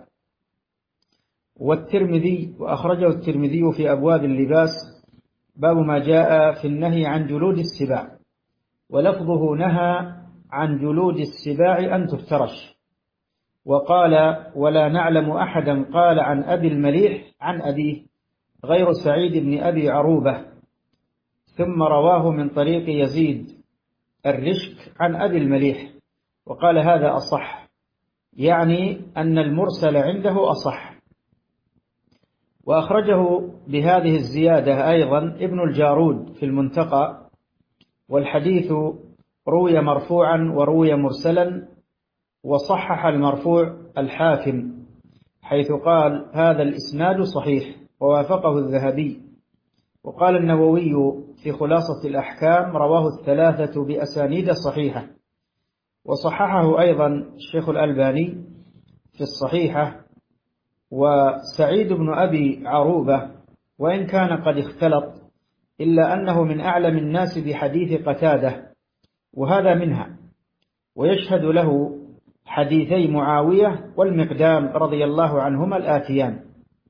والترمذي وأخرجه الترمذي في أبواب اللباس باب ما جاء في النهي عن جلود السباع، ولفظه نهى عن جلود السباع أن تفترش. وقال: ولا نعلم أحدا قال عن أبي المليح عن أبيه غير سعيد بن أبي عروبة. ثم رواه من طريق يزيد الرشك عن أبي المليح، وقال: هذا أصح، يعني أن المرسل عنده أصح. وأخرجه بهذه الزيادة أيضا ابن الجارود في المنتقى. والحديث روي مرفوعا وروي مرسلا، وصحح المرفوع الحاكم حيث قال: هذا الإسناد صحيح، ووافقه الذهبي. وقال النووي في خلاصة الأحكام: رواه الثلاثة بأسانيد صحيحة. وصححه أيضا الشيخ الألباني في الصحيحة. وسعيد بن أبي عروبة وإن كان قد اختلط إلا أنه من أعلم الناس بحديث قتادة، وهذا منها. ويشهد له حديثي معاوية والمقدام رضي الله عنهما الآتيان.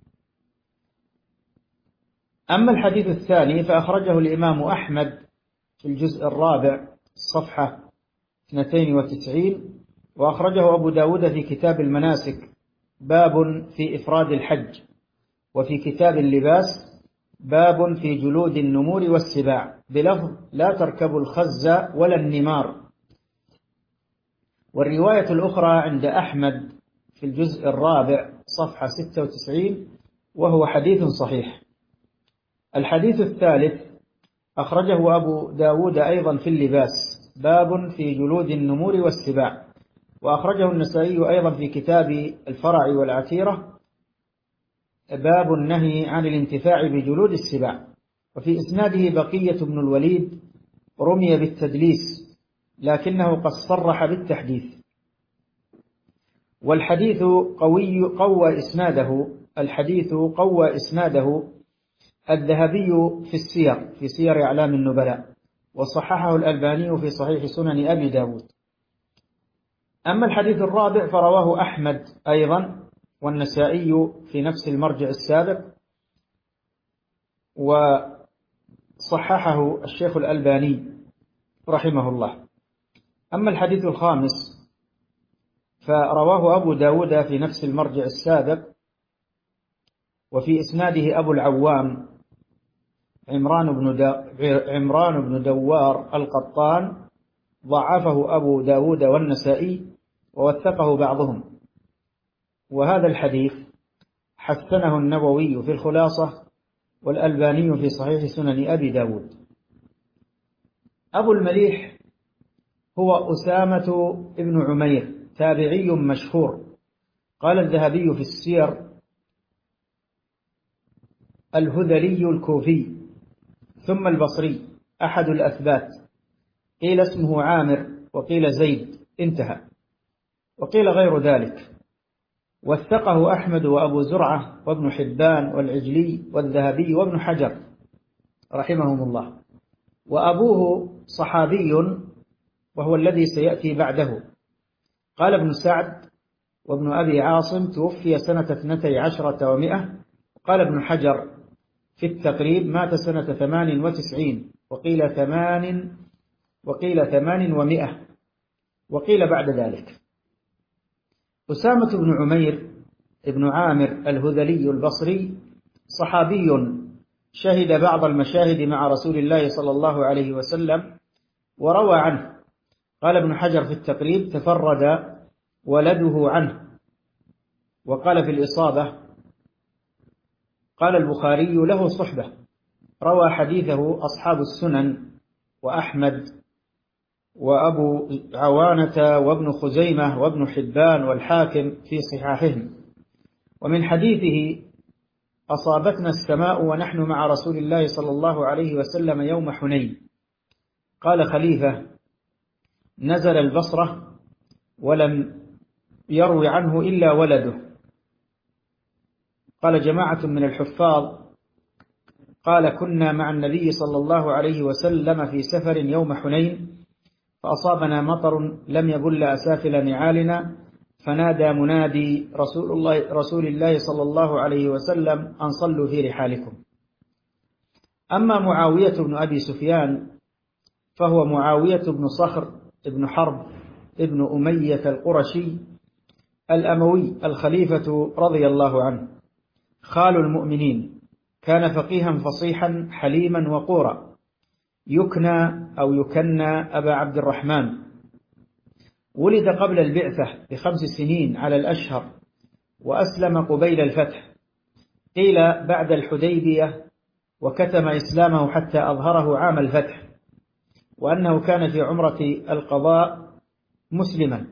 أما الحديث الثاني فأخرجه الإمام أحمد في الجزء الرابع صفحة اثنتين وتسعين، وأخرجه أبو داود في كتاب المناسك باب في إفراد الحج، وفي كتاب اللباس باب في جلود النمور والسباع بلفظ: لا تركبوا الخز ولا النمار. والرواية الأخرى عند أحمد في الجزء الرابع صفحة ستة وتسعين، وهو حديث صحيح. الحديث الثالث أخرجه أبو داود أيضا في اللباس باب في جلود النمور والسباع، وأخرجه النسائي أيضا في كتاب الفرع والعتيرة باب النهي عن الانتفاع بجلود السباع. وفي إسناده بقية بن الوليد رمي بالتدليس، لكنه قد صرح بالتحديث. والحديث قوي قوى إسناده الحديث قوى إسناده الذهبي في السير في سير أعلام النبلاء، وصححه الألباني في صحيح سنن أبي داود. أما الحديث الرابع فرواه أحمد أيضا والنسائي في نفس المرجع السابق، وصححه الشيخ الألباني رحمه الله. أما الحديث الخامس فرواه أبو داود في نفس المرجع السابق، وفي إسناده أبو العوام عمران بن, عمران بن دوار القطان، ضعفه أبو داود والنسائي ووثقه بعضهم. وهذا الحديث حسنه النووي في الخلاصة والألباني في صحيح سنن أبي داود. أبو المليح هو أسامة بن عمير، تابعي مشهور. قال الذهبي في السير: الهذلي الكوفي ثم البصري، أحد الأثبات، قيل اسمه عامر وقيل زيد، انتهى، وقيل غير ذلك. وثقه أحمد وأبو زرعة وابن حبان والعجلي والذهبي وابن حجر رحمهم الله. وأبوه صحابي وهو الذي سيأتي بعده. قال ابن سعد وابن أبي عاصم: توفي سنة اثنتي عشرة ومئة. قال ابن حجر في التقريب: مات سنة ثمان وتسعين، وقيل ثمان وقيل ثمان ومئة، وقيل بعد ذلك. أسامة بن عمير ابن عامر الهذلي البصري صحابي، شهد بعض المشاهد مع رسول الله صلى الله عليه وسلم وروى عنه. قال ابن حجر في التقريب: تفرد ولده عنه. وقال في الإصابة: قال البخاري: له صحبة، روى حديثه أصحاب السنن وأحمد وأبو عوانة وابن خزيمة وابن حبان والحاكم في صحاحهم. ومن حديثه: أصابتنا السماء ونحن مع رسول الله صلى الله عليه وسلم يوم حنين. قال خليفة: نزل البصرة ولم يروي عنه إلا ولده. قال جماعة من الحفاظ: قال كنا مع النبي صلى الله عليه وسلم في سفر يوم حنين، فأصابنا مطر لم يبل أسافل نعالنا، فنادى منادي رسول الله, رسول الله صلى الله عليه وسلم أن صلوا في رحالكم. أما معاوية بن أبي سفيان فهو معاوية بن صخر بن حرب ابن أمية القرشي الأموي الخليفة رضي الله عنه، خال المؤمنين. كان فقيها فصيحا حليما وقورا، يكنى أو يكنى أبا عبد الرحمن. ولد قبل البعثة بخمس سنين على الأشهر، وأسلم قبيل الفتح، قيل بعد الحديبية، وكتم إسلامه حتى أظهره عام الفتح، وأنه كان في عمرة القضاء مسلما.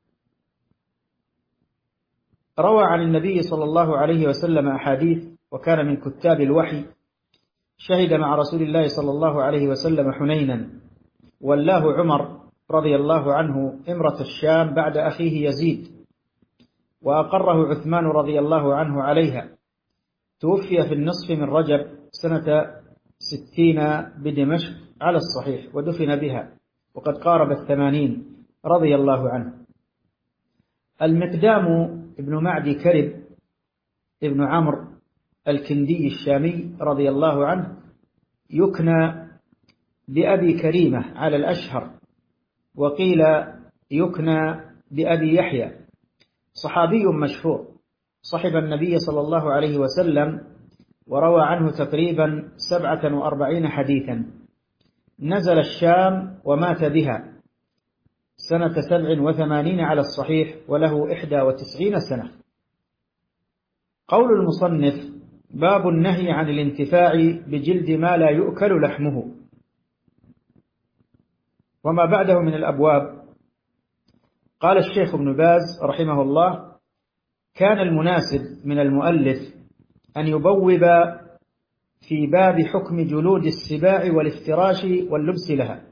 روى عن النبي صلى الله عليه وسلم أحاديث، وكان من كتاب الوحي. شهد مع رسول الله صلى الله عليه وسلم حنينا، ولاه عمر رضي الله عنه إمرة الشام بعد أخيه يزيد، وأقره عثمان رضي الله عنه عليها. توفي في النصف من رجب سنة ستين بدمشق على الصحيح، ودفن بها وقد قارب الثمانين رضي الله عنه. المقدام ابن معدي كرب ابن عمرو الكندي الشامي رضي الله عنه، يكنى بأبي كريمة على الأشهر، وقيل يكنى بأبي يحيى. صحابي مشهور، صحب النبي صلى الله عليه وسلم، وروى عنه تقريبا سبعة وأربعين حديثا. نزل الشام ومات بها سنة سبع وثمانين على الصحيح، وله إحدى وتسعين سنة. قول المصنف: باب النهي عن الانتفاع بجلد ما لا يؤكل لحمه. وما بعده من الأبواب. قال الشيخ ابن باز رحمه الله: كان المناسب من المؤلف أن يبوب في باب حكم جلود السباع والافتراش واللبس لها.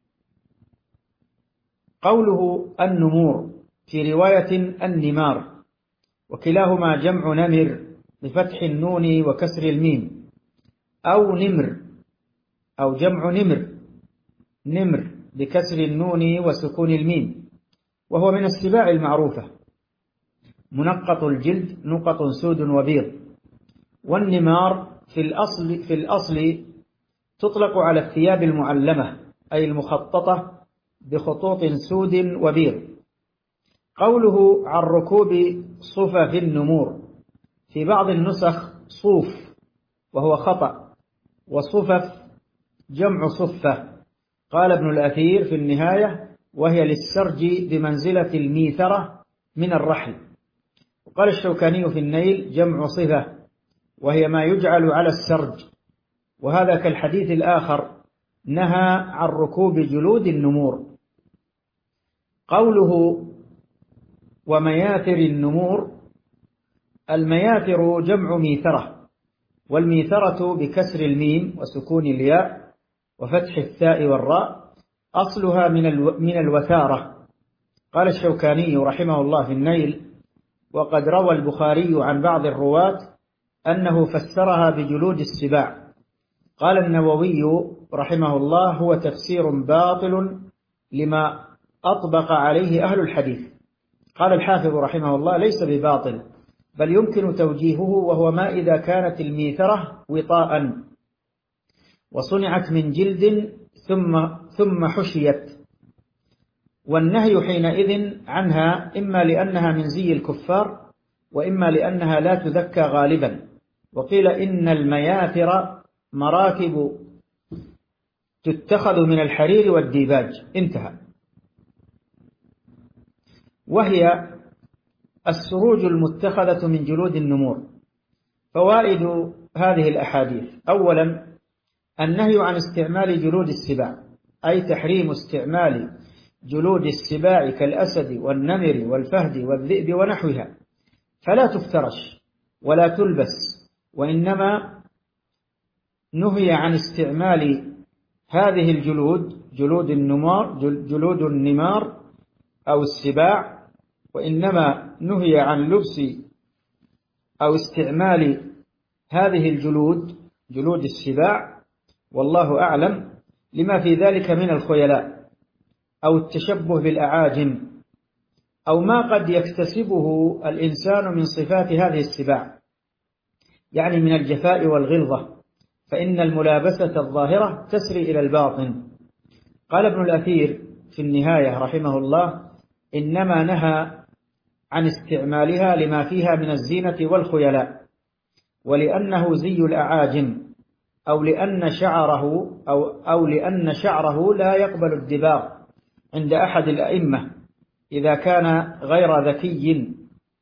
قوله النمور في رواية النمار، وكلاهما جمع نمر بفتح النون وكسر الميم، أو نمر، أو جمع نمر نمر بكسر النون وسكون الميم، وهو من السباع المعروفة، منقط الجلد، نقط سود وبيض. والنمار في الأصل, في الأصل تطلق على الثياب المعلمة، أي المخططة بخطوط سود وبيض. قوله عن ركوب صفف النمور، في بعض النسخ صوف وهو خطأ، وصفف جمع صفة. قال ابن الأثير في النهاية: وهي للسرج بمنزلة الميثرة من الرحل. وقال الشوكاني في النيل: جمع صفة، وهي ما يجعل على السرج، وهذا كالحديث الآخر نهى عن ركوب جلود النمور. قوله ومياثر النمور، المياثر جمع ميثرة، والميثرة بكسر الميم وسكون الياء وفتح الثاء والراء، أصلها من الوثارة. قال الشوكاني رحمه الله في النيل: وقد روى البخاري عن بعض الرواة أنه فسرها بجلود السباع. قال النووي رحمه الله: هو تفسير باطل لما أطبق عليه أهل الحديث. قال الحافظ رحمه الله: ليس بباطل، بل يمكن توجيهه، وهو ما إذا كانت الميثرة وطاء وصنعت من جلد ثم ثم حشيت، والنهي حينئذ عنها إما لأنها من زي الكفار، وإما لأنها لا تذكى غالبا. وقيل إن المياثر مراكب تتخذ من الحرير والديباج. انتهى. وهي السروج المتخذة من جلود النمور. فوائد هذه الأحاديث: أولا، النهي عن استعمال جلود السباع، أي تحريم استعمال جلود السباع كالأسد والنمر والفهد والذئب ونحوها، فلا تفترش ولا تلبس، وإنما نهي عن استعمال هذه الجلود، جلود النمار جلود النمار أو السباع، وإنما نهي عن لبس أو استعمال هذه الجلود، جلود السباع، والله أعلم، لما في ذلك من الخيلاء أو التشبه بالأعاجم، أو ما قد يكتسبه الإنسان من صفات هذه السباع، يعني من الجفاء والغلظة، فإن الملابسة الظاهرة تسري إلى الباطن. قال ابن الأثير في النهاية رحمه الله: إنما نهى عن استعمالها لما فيها من الزينة والخيلاء، ولأنه زي الأعاجم، أو لأن شعره أو أو لأن شعره لا يقبل الدباغ عند أحد الأئمة إذا كان غير ذكي،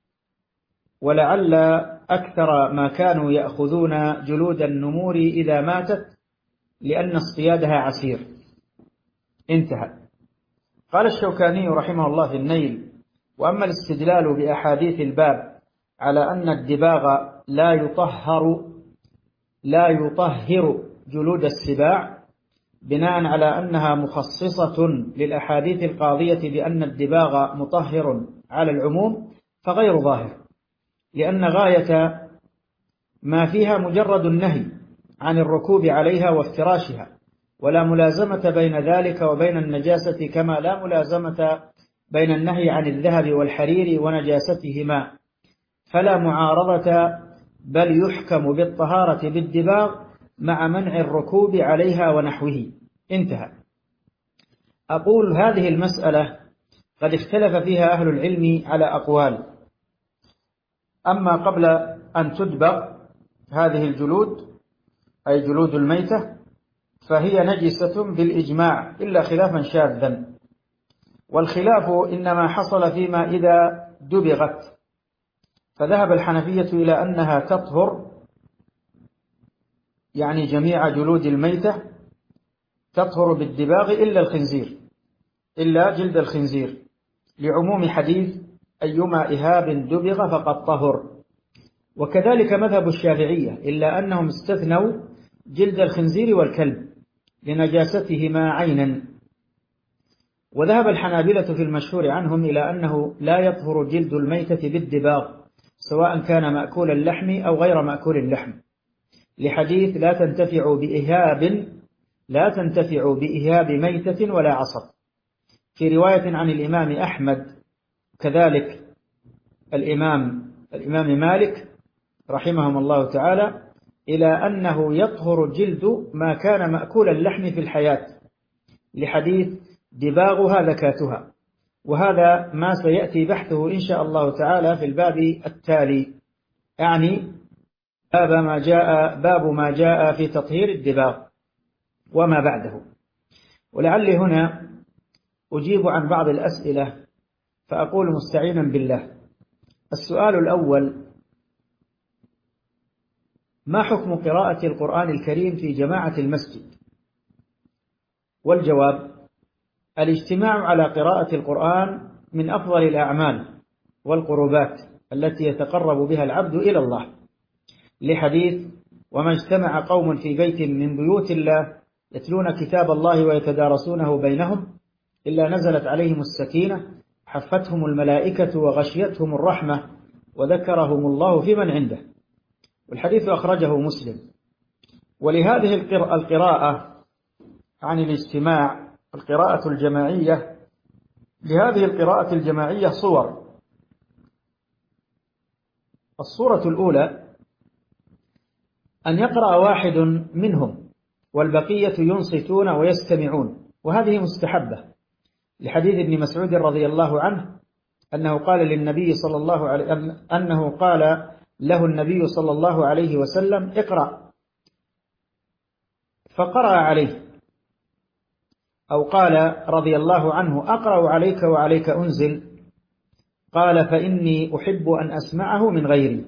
ولعل أكثر ما كانوا يأخذون جلود النمور إذا ماتت لأن اصطيادها عسير. انتهى. قال الشوكاني رحمه الله في النيل: وأما الاستدلال بأحاديث الباب على أن الدباغ لا يطهر لا يطهر جلود السباع بناء على أنها مخصصة للأحاديث القاضية بأن الدباغ مطهر على العموم، فغير ظاهر، لأن غاية ما فيها مجرد النهي عن الركوب عليها وافتراشها، ولا ملازمة بين ذلك وبين النجاسة، كما لا ملازمة بين النهي عن الذهب والحرير ونجاستهما، فلا معارضة، بل يحكم بالطهارة بالدباغ مع منع الركوب عليها ونحوه. انتهى. أقول هذه المسألة قد اختلف فيها أهل العلم على أقوال. أما قبل أن تدبغ هذه الجلود، أي جلود الميتة، فهي نجسة بالإجماع إلا خلافا شاذا، والخلاف إنما حصل فيما إذا دبغت، فذهب الحنفية إلى أنها تطهر، يعني جميع جلود الميتة تطهر بالدباغ إلا الخنزير، إلا جلد الخنزير، لعموم حديث أيما إهاب دبغ فقد طهر. وكذلك مذهب الشافعية، إلا أنهم استثنوا جلد الخنزير والكلب لنجاستهما عينا. وذهب الحنابلة في المشهور عنهم إلى أنه لا يطهر جلد الميتة بالدباغ، سواء كان مأكول اللحم أو غير مأكول اللحم، لحديث لا تنتفع بإهاب لا تنتفع بإهاب ميتة ولا عصب، في رواية عن الإمام أحمد، كذلك الإمام الإمام مالك رحمهم الله تعالى، إلى أنه يطهر جلد ما كان مأكول اللحم في الحياة، لحديث دباغها ذكاتها، وهذا ما سيأتي بحثه إن شاء الله تعالى في الباب التالي، يعني باب ما جاء باب ما جاء في تطهير الدباغ وما بعده. ولعلي هنا أجيب عن بعض الأسئلة، فأقول مستعينا بالله. السؤال الأول: ما حكم قراءة القرآن الكريم في جماعة المسجد؟ والجواب: الاجتماع على قراءة القرآن من أفضل الأعمال والقربات التي يتقرب بها العبد إلى الله، لحديث: وما اجتمع قوم في بيت من بيوت الله يتلون كتاب الله ويتدارسونه بينهم إلا نزلت عليهم السكينة حفتهم الملائكة وغشيتهم الرحمة وذكرهم الله في من عنده. والحديث أخرجه مسلم. ولهذه القراءة عن الاجتماع، القراءة الجماعية، لهذه القراءة الجماعية صور. الصورة الأولى: أن يقرأ واحد منهم والبقية ينصتون ويستمعون، وهذه مستحبة، لحديث ابن مسعود رضي الله عنه أنه قال للنبي صلى الله عليه أنه قال له النبي صلى الله عليه وسلم: اقرأ، فقرأ عليه، أو قال رضي الله عنه: أقرأ عليك وعليك أنزل، قال: فإني أحب أن أسمعه من غيري.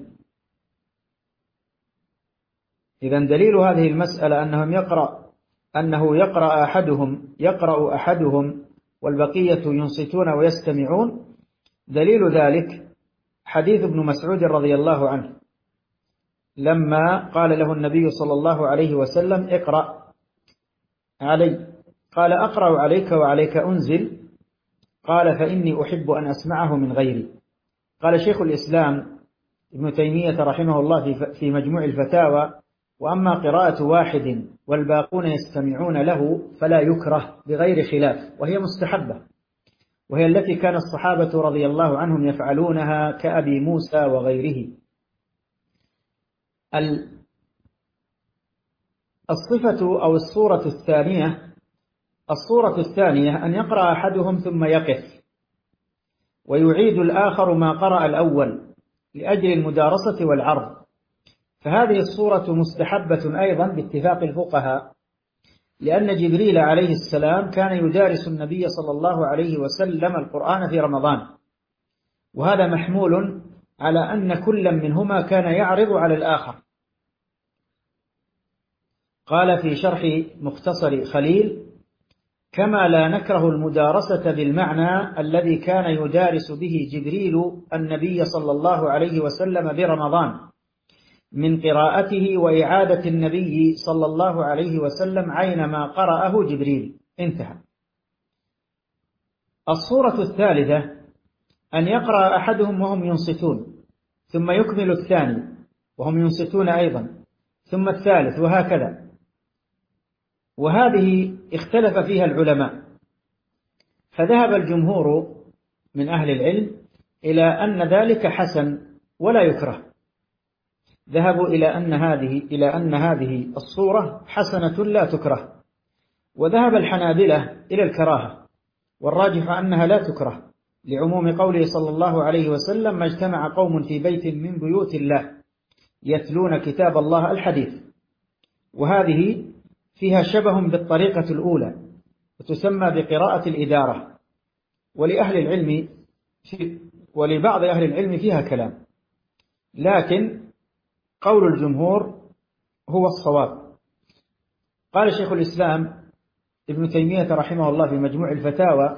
إذن دليل هذه المسألة أنهم يقرأ أنه يقرأ أحدهم يقرأ أحدهم والبقية ينصتون ويستمعون. دليل ذلك حديث ابن مسعود رضي الله عنه لما قال له النبي صلى الله عليه وسلم: اقرأ علي، قال: أقرأ عليك وعليك أنزل، قال: فإني أحب أن أسمعه من غيري. قال شيخ الإسلام ابن تيمية رحمه الله في مجموع الفتاوى: وأما قراءة واحد والباقون يستمعون له فلا يكره بغير خلاف، وهي مستحبة، وهي التي كان الصحابة رضي الله عنهم يفعلونها كأبي موسى وغيره. الصفة أو الصورة الثانية الصورة الثانية أن يقرأ أحدهم ثم يقف ويعيد الآخر ما قرأ الأول لأجل المدارسة والعرض، فهذه الصورة مستحبة أيضا باتفاق الفقهاء، لأن جبريل عليه السلام كان يدارس النبي صلى الله عليه وسلم القرآن في رمضان، وهذا محمول على أن كل منهما كان يعرض على الآخر. قال في شرح مختصر خليل: كما لا نكره المدارسة بالمعنى الذي كان يدارس به جبريل النبي صلى الله عليه وسلم برمضان من قراءته وإعادة النبي صلى الله عليه وسلم عين ما قرأه جبريل. انتهى. الصورة الثالثة أن يقرأ أحدهم وهم ينصتون ثم يكمل الثاني وهم ينصتون أيضا ثم الثالث، وهكذا، وهذه اختلف فيها العلماء، فذهب الجمهور من أهل العلم إلى أن ذلك حسن ولا يكره، ذهبوا إلى أن هذه إلى أن هذه الصورة حسنة لا تكره، وذهب الحنابلة إلى الكراهة، والراجح أنها لا تكره لعموم قوله صلى الله عليه وسلم: ما اجتمع قوم في بيت من بيوت الله يتلون كتاب الله، الحديث. وهذه فيها شبه بالطريقة الأولى وتسمى بقراءة الإدارة، ولأهل العلم ولبعض أهل العلم فيها كلام، لكن قول الجمهور هو الصواب. قال شيخ الإسلام ابن تيمية رحمه الله في مجموع الفتاوى: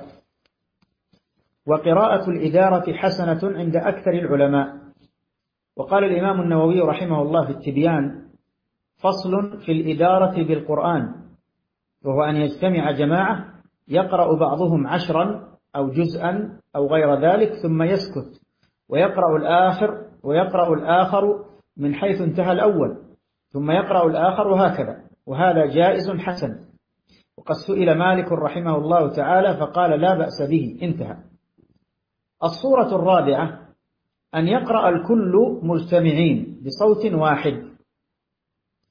وقراءة الإدارة حسنة عند أكثر العلماء. وقال الإمام النووي رحمه الله في التبيان: فصل في الإدارة بالقرآن، وهو أن يجتمع جماعة يقرأ بعضهم عشرا أو جزءا أو غير ذلك ثم يسكت ويقرأ الآخر ويقرأ الآخر من حيث انتهى الأول ثم يقرأ الآخر، وهكذا، وهذا جائز حسن. وقد سئل مالك رحمه الله تعالى فقال: لا بأس به، انتهى. الصورة الرابعة أن يقرأ الكل مجتمعين بصوت واحد.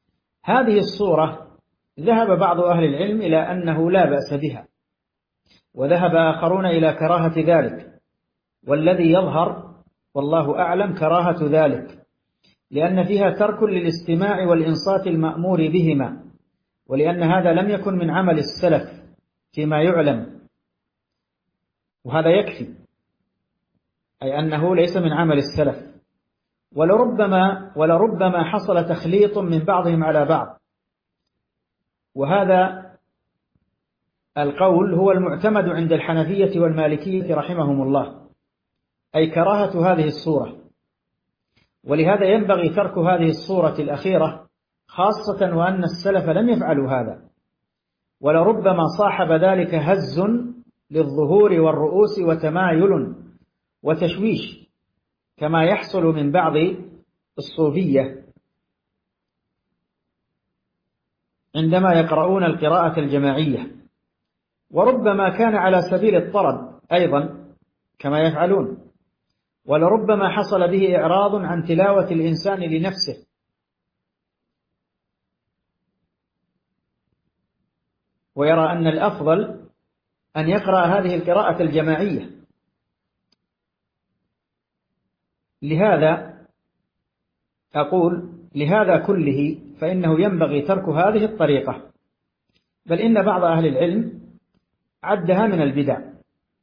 هذه الصورة ذهب بعض أهل العلم إلى أنه لا بأس بها، وذهب آخرون إلى كراهة ذلك، والذي يظهر والله أعلم كراهة ذلك، لأن فيها ترك للاستماع والإنصات المأمور بهما، ولأن هذا لم يكن من عمل السلف فيما يعلم، وهذا يكفي، أي أنه ليس من عمل السلف. ولربما ولربما حصل تخليط من بعضهم على بعض، وهذا القول هو المعتمد عند الحنفية والمالكية رحمهم الله، أي كراهة هذه الصورة. ولهذا ينبغي ترك هذه الصورة الأخيرة، خاصة وأن السلف لم يفعلوا هذا. ولربما صاحب ذلك هز للظهور والرؤوس وتمايل وتشويش، كما يحصل من بعض الصوفية عندما يقرؤون القراءة الجماعية. وربما كان على سبيل الطرب أيضا كما يفعلون، ولربما حصل به إعراض عن تلاوة الإنسان لنفسه، ويرى أن الأفضل أن يقرأ هذه القراءة الجماعية. لهذا أقول لهذا كله فإنه ينبغي ترك هذه الطريقة، بل إن بعض أهل العلم عدها من البدع.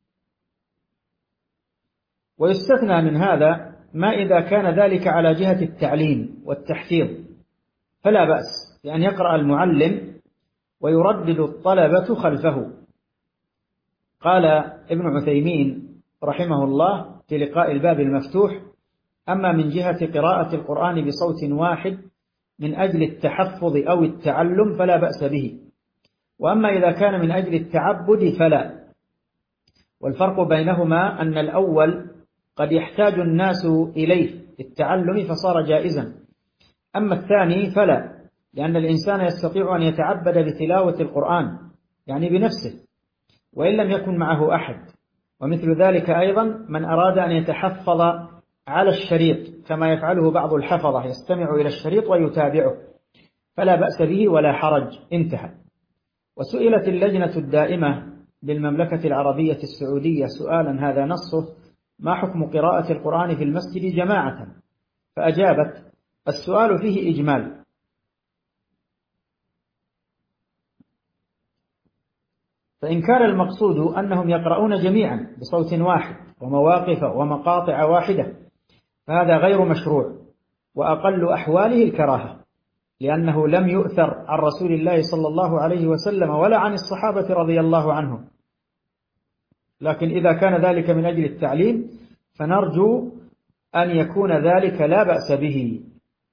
ويستثنى من هذا ما إذا كان ذلك على جهة التعليم والتحفيظ، فلا بأس بأن يقرأ المعلم ويردد الطلبة خلفه. قال ابن عثيمين رحمه الله في لقاء الباب المفتوح: أما من جهة قراءة القرآن بصوت واحد من أجل التحفظ أو التعلم فلا بأس به، وأما إذا كان من أجل التعبد فلا. والفرق بينهما أن الأول قد يحتاج الناس إليه التعلم فصار جائزا، أما الثاني فلا، لأن الإنسان يستطيع أن يتعبد بتلاوة القرآن يعني بنفسه وإن لم يكن معه أحد. ومثل ذلك أيضا من أراد أن يتحفظ على الشريط كما يفعله بعض الحفظة، يستمع إلى الشريط ويتابعه، فلا بأس به ولا حرج. انتهى. وسئلت اللجنة الدائمة بالمملكة العربية السعودية سؤالا هذا نصه: ما حكم قراءة القرآن في المسجد جماعة؟ فأجابت: السؤال فيه إجمال، فإن كان المقصود أنهم يقرؤون جميعا بصوت واحد ومواقف ومقاطع واحدة فهذا غير مشروع، وأقل أحواله الكراهة، لأنه لم يؤثر عن رسول الله صلى الله عليه وسلم ولا عن الصحابة رضي الله عنهم. لكن إذا كان ذلك من أجل التعليم فنرجو أن يكون ذلك لا بأس به.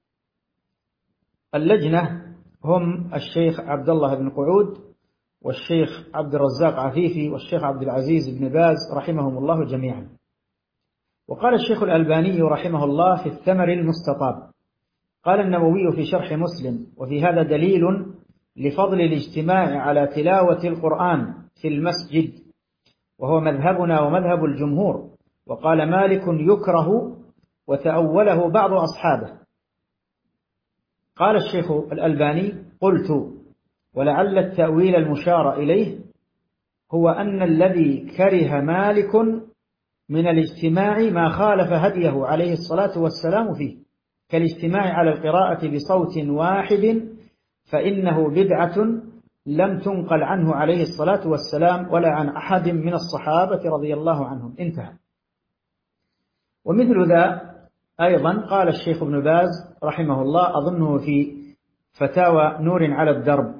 اللجنة هم الشيخ عبد الله بن قعود والشيخ عبد الرزاق عفيفي والشيخ عبد العزيز بن باز رحمهم الله جميعا. وقال الشيخ الألباني رحمه الله في الثمر المستطاب: قال النووي في شرح مسلم: وفي هذا دليل لفضل الاجتماع على تلاوة القرآن في المسجد، وهو مذهبنا ومذهب الجمهور. وقال مالك: يكره، وتأوله بعض أصحابه. قال الشيخ الألباني: قلت: ولعل التأويل المشار إليه هو أن الذي كره مالك من الاجتماع ما خالف هديه عليه الصلاة والسلام فيه، كالاجتماع على القراءة بصوت واحد، فإنه بدعة لم تنقل عنه عليه الصلاة والسلام ولا عن أحد من الصحابة رضي الله عنهم. انتهى. ومثل ذا أيضا قال الشيخ ابن باز رحمه الله، أظنه في فتاوى نور على الدرب،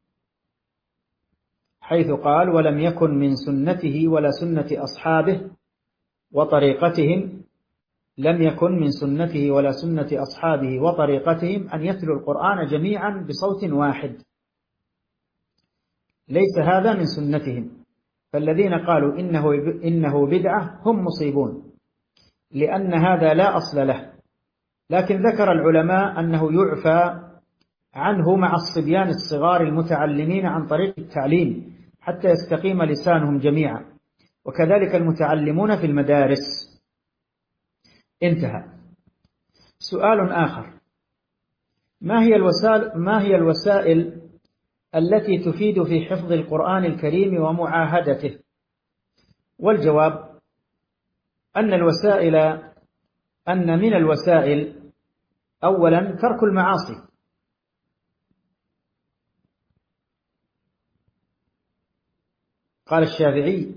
حيث قال: ولم يكن من سنته ولا سنة أصحابه وطريقتهم لم يكن من سنته ولا سنة أصحابه وطريقتهم أن يتلوا القرآن جميعا بصوت واحد، ليس هذا من سنتهم. فالذين قالوا إنه إنه بدعة هم مصيبون، لأن هذا لا أصل له. لكن ذكر العلماء أنه يعفى عنه مع الصبيان الصغار المتعلمين عن طريق التعليم حتى يستقيم لسانهم جميعا، وكذلك المتعلمون في المدارس. انتهى. سؤال آخر: ما هي الوسائل ما هي الوسائل التي تفيد في حفظ القرآن الكريم ومعاهدته والجواب أن الوسائل أن من الوسائل أولا ترك المعاصي، قال الشافعي: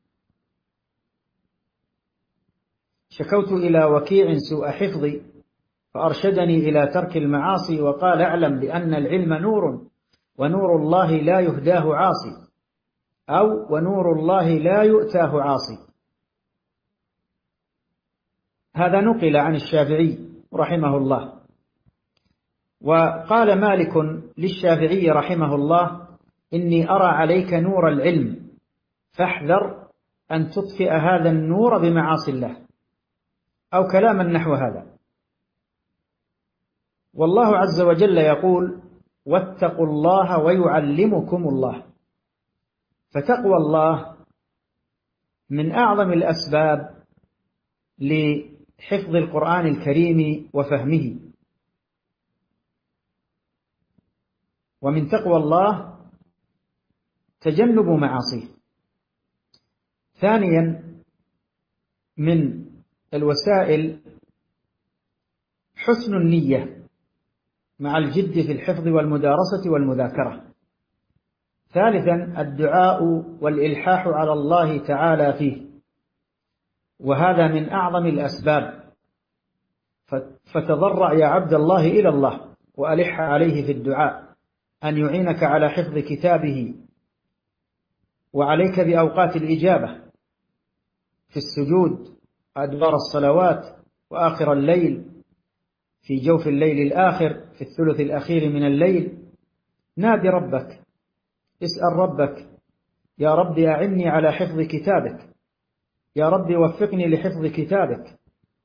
شكوت إلى وكيع سوء حفظي فأرشدني إلى ترك المعاصي، وقال: اعلم بأن العلم نور، ونور الله لا يهداه عاصي، أو ونور الله لا يؤتاه عاصي. هذا نقل عن الشافعي رحمه الله. وقال مالك للشافعي رحمه الله: إني أرى عليك نور العلم فاحذر أن تطفئ هذا النور بمعاصي الله، أو كلاما نحو هذا. والله عز وجل يقول: واتقوا الله ويعلمكم الله. فتقوى الله من أعظم الأسباب لحفظ القرآن الكريم وفهمه. ومن تقوى الله تجنب معاصيه. ثانيا من الوسائل حسن النية مع الجد في الحفظ والمدارسة والمذاكرة. ثالثا الدعاء والإلحاح على الله تعالى فيه، وهذا من أعظم الأسباب. فتضرع يا عبد الله إلى الله وألح عليه في الدعاء أن يعينك على حفظ كتابه، وعليك بأوقات الإجابة في السجود، أدبار الصلوات، وآخر الليل، في جوف الليل الآخر، في الثلث الأخير من الليل. نادي ربك، اسأل ربك: يا رب أعني على حفظ كتابك، يا رب وفقني لحفظ كتابك.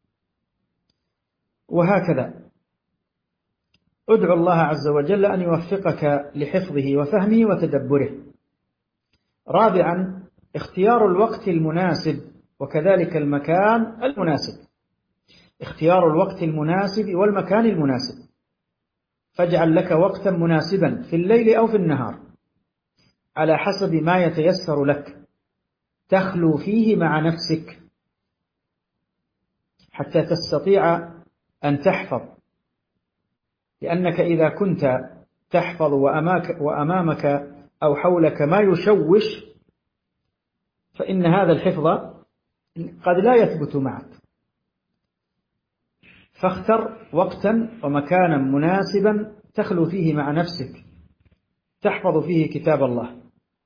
وهكذا ادعو الله عز وجل أن يوفقك لحفظه وفهمه وتدبره. رابعا اختيار الوقت المناسب وكذلك المكان المناسب. اختيار الوقت المناسب والمكان المناسب. فاجعل لك وقتا مناسبا في الليل أو في النهار على حسب ما يتيسر لك، تخلو فيه مع نفسك حتى تستطيع أن تحفظ. لأنك إذا كنت تحفظ وأمامك أو حولك ما يشوش، فإن هذا الحفظ قد لا يثبت معك. فاختر وقتا ومكانا مناسبا تخلو فيه مع نفسك، تحفظ فيه كتاب الله.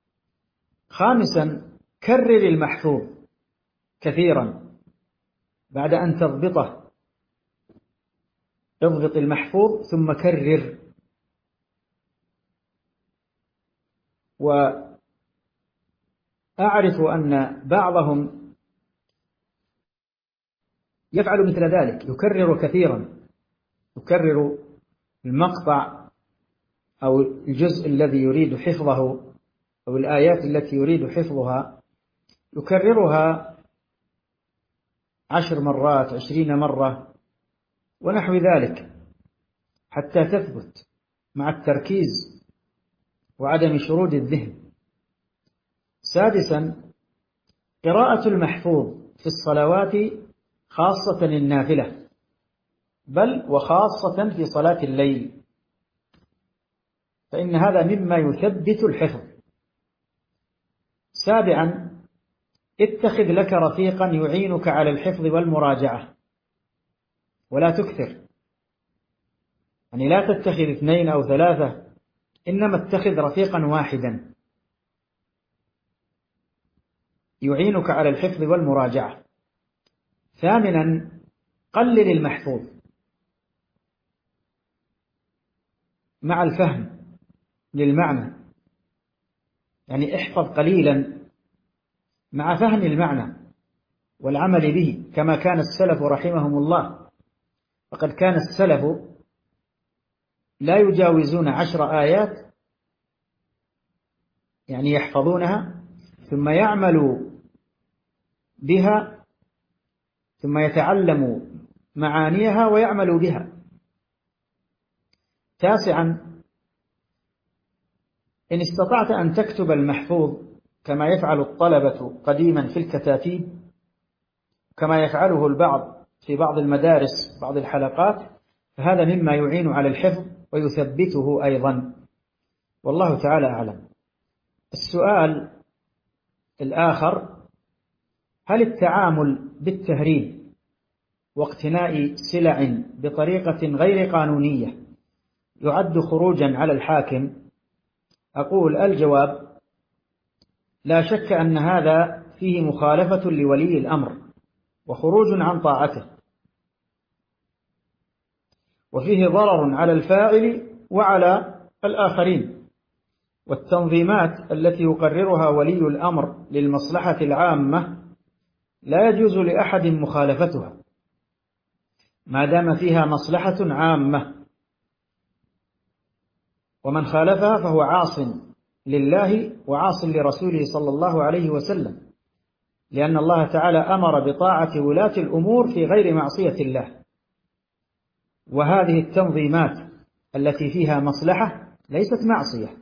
خامسا كرر المحفوظ كثيرا بعد أن تضبطه. اضبط المحفوظ ثم كرر. وأعرف أن بعضهم يفعل مثل ذلك، يكرر كثيرا، يكرر المقطع أو الجزء الذي يريد حفظه أو الآيات التي يريد حفظها، يكررها عشر مرات، عشرين مرة ونحو ذلك حتى تثبت مع التركيز وعدم شرود الذهن. سادسا قراءة المحفوظ في الصلوات خاصة النافلة، بل وخاصة في صلاة الليل، فإن هذا مما يثبت الحفظ. سابعا اتخذ لك رفيقا يعينك على الحفظ والمراجعة، ولا تكثر، يعني لا تتخذ اثنين أو ثلاثة، إنما اتخذ رفيقا واحدا يعينك على الحفظ والمراجعة. ثامنا قلل المحفوظ مع الفهم للمعنى، يعني احفظ قليلا مع فهم المعنى والعمل به، كما كان السلف رحمهم الله. فقد كان السلف لا يجاوزون عشر آيات، يعني يحفظونها ثم يعملوا بها، ثم يتعلموا معانيها ويعملوا بها. تاسعا إن استطعت أن تكتب المحفوظ كما يفعل الطلبة قديما في الكتاتيب، كما يفعله البعض في بعض المدارس بعض الحلقات، فهذا مما يعين على الحفظ ويثبته أيضا، والله تعالى أعلم. السؤال الآخر: هل التعامل بالتهريب واقتناء سلع بطريقة غير قانونية يعد خروجا على الحاكم؟ أقول: الجواب: لا شك أن هذا فيه مخالفة لولي الأمر وخروج عن طاعته، وفيه ضرر على الفاعل وعلى الآخرين، والتنظيمات التي يقررها ولي الأمر للمصلحة العامة لا يجوز لأحد مخالفتها ما دام فيها مصلحة عامة، ومن خالفها فهو عاص لله وعاص لرسوله صلى الله عليه وسلم، لأن الله تعالى أمر بطاعة ولاة الأمور في غير معصية الله، وهذه التنظيمات التي فيها مصلحة ليست معصية،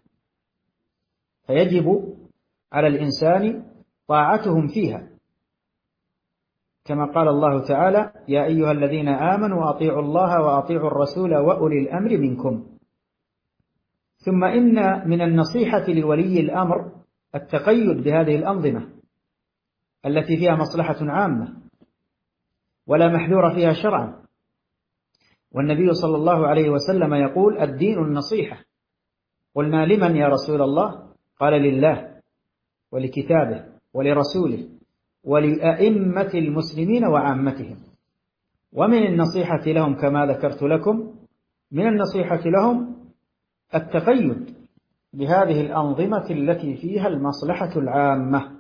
فيجب على الإنسان طاعتهم فيها، كما قال الله تعالى: يا أيها الذين آمنوا أطيعوا الله وأطيعوا الرسول وأولي الأمر منكم. ثم إن من النصيحة لولي الأمر التقيد بهذه الأنظمة التي فيها مصلحة عامة ولا محذور فيها شرعا، والنبي صلى الله عليه وسلم يقول: الدين النصيحة. قلنا: لمن يا رسول الله؟ قال: لله ولكتابه ولرسوله ولأئمة المسلمين وعامتهم. ومن النصيحة لهم كما ذكرت لكم، من النصيحة لهم التقيد بهذه الأنظمة التي فيها المصلحة العامة.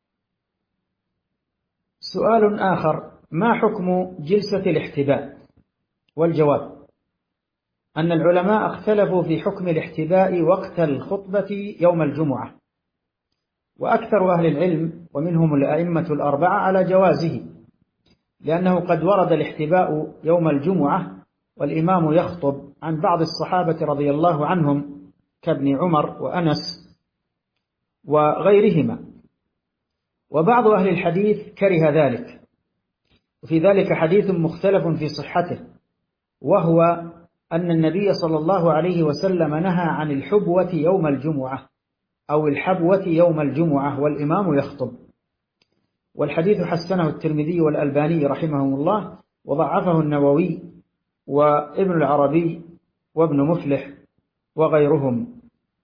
سؤال آخر: ما حكم جلسة الاحتباء؟ والجواب: أن العلماء اختلفوا في حكم الاحتباء وقت الخطبة يوم الجمعة، وأكثر أهل العلم ومنهم الأئمة الأربعة على جوازه، لأنه قد ورد الاحتباء يوم الجمعة والإمام يخطب عن بعض الصحابة رضي الله عنهم كابن عمر وأنس وغيرهما، وبعض أهل الحديث كره ذلك، وفي ذلك حديث مختلف في صحته، وهو أن النبي صلى الله عليه وسلم نهى عن الحبوة يوم الجمعة أو الحبوة يوم الجمعة والإمام يخطب، والحديث حسنه الترمذي والألباني رحمهم الله، وضعفه النووي وابن العربي وابن مفلح وغيرهم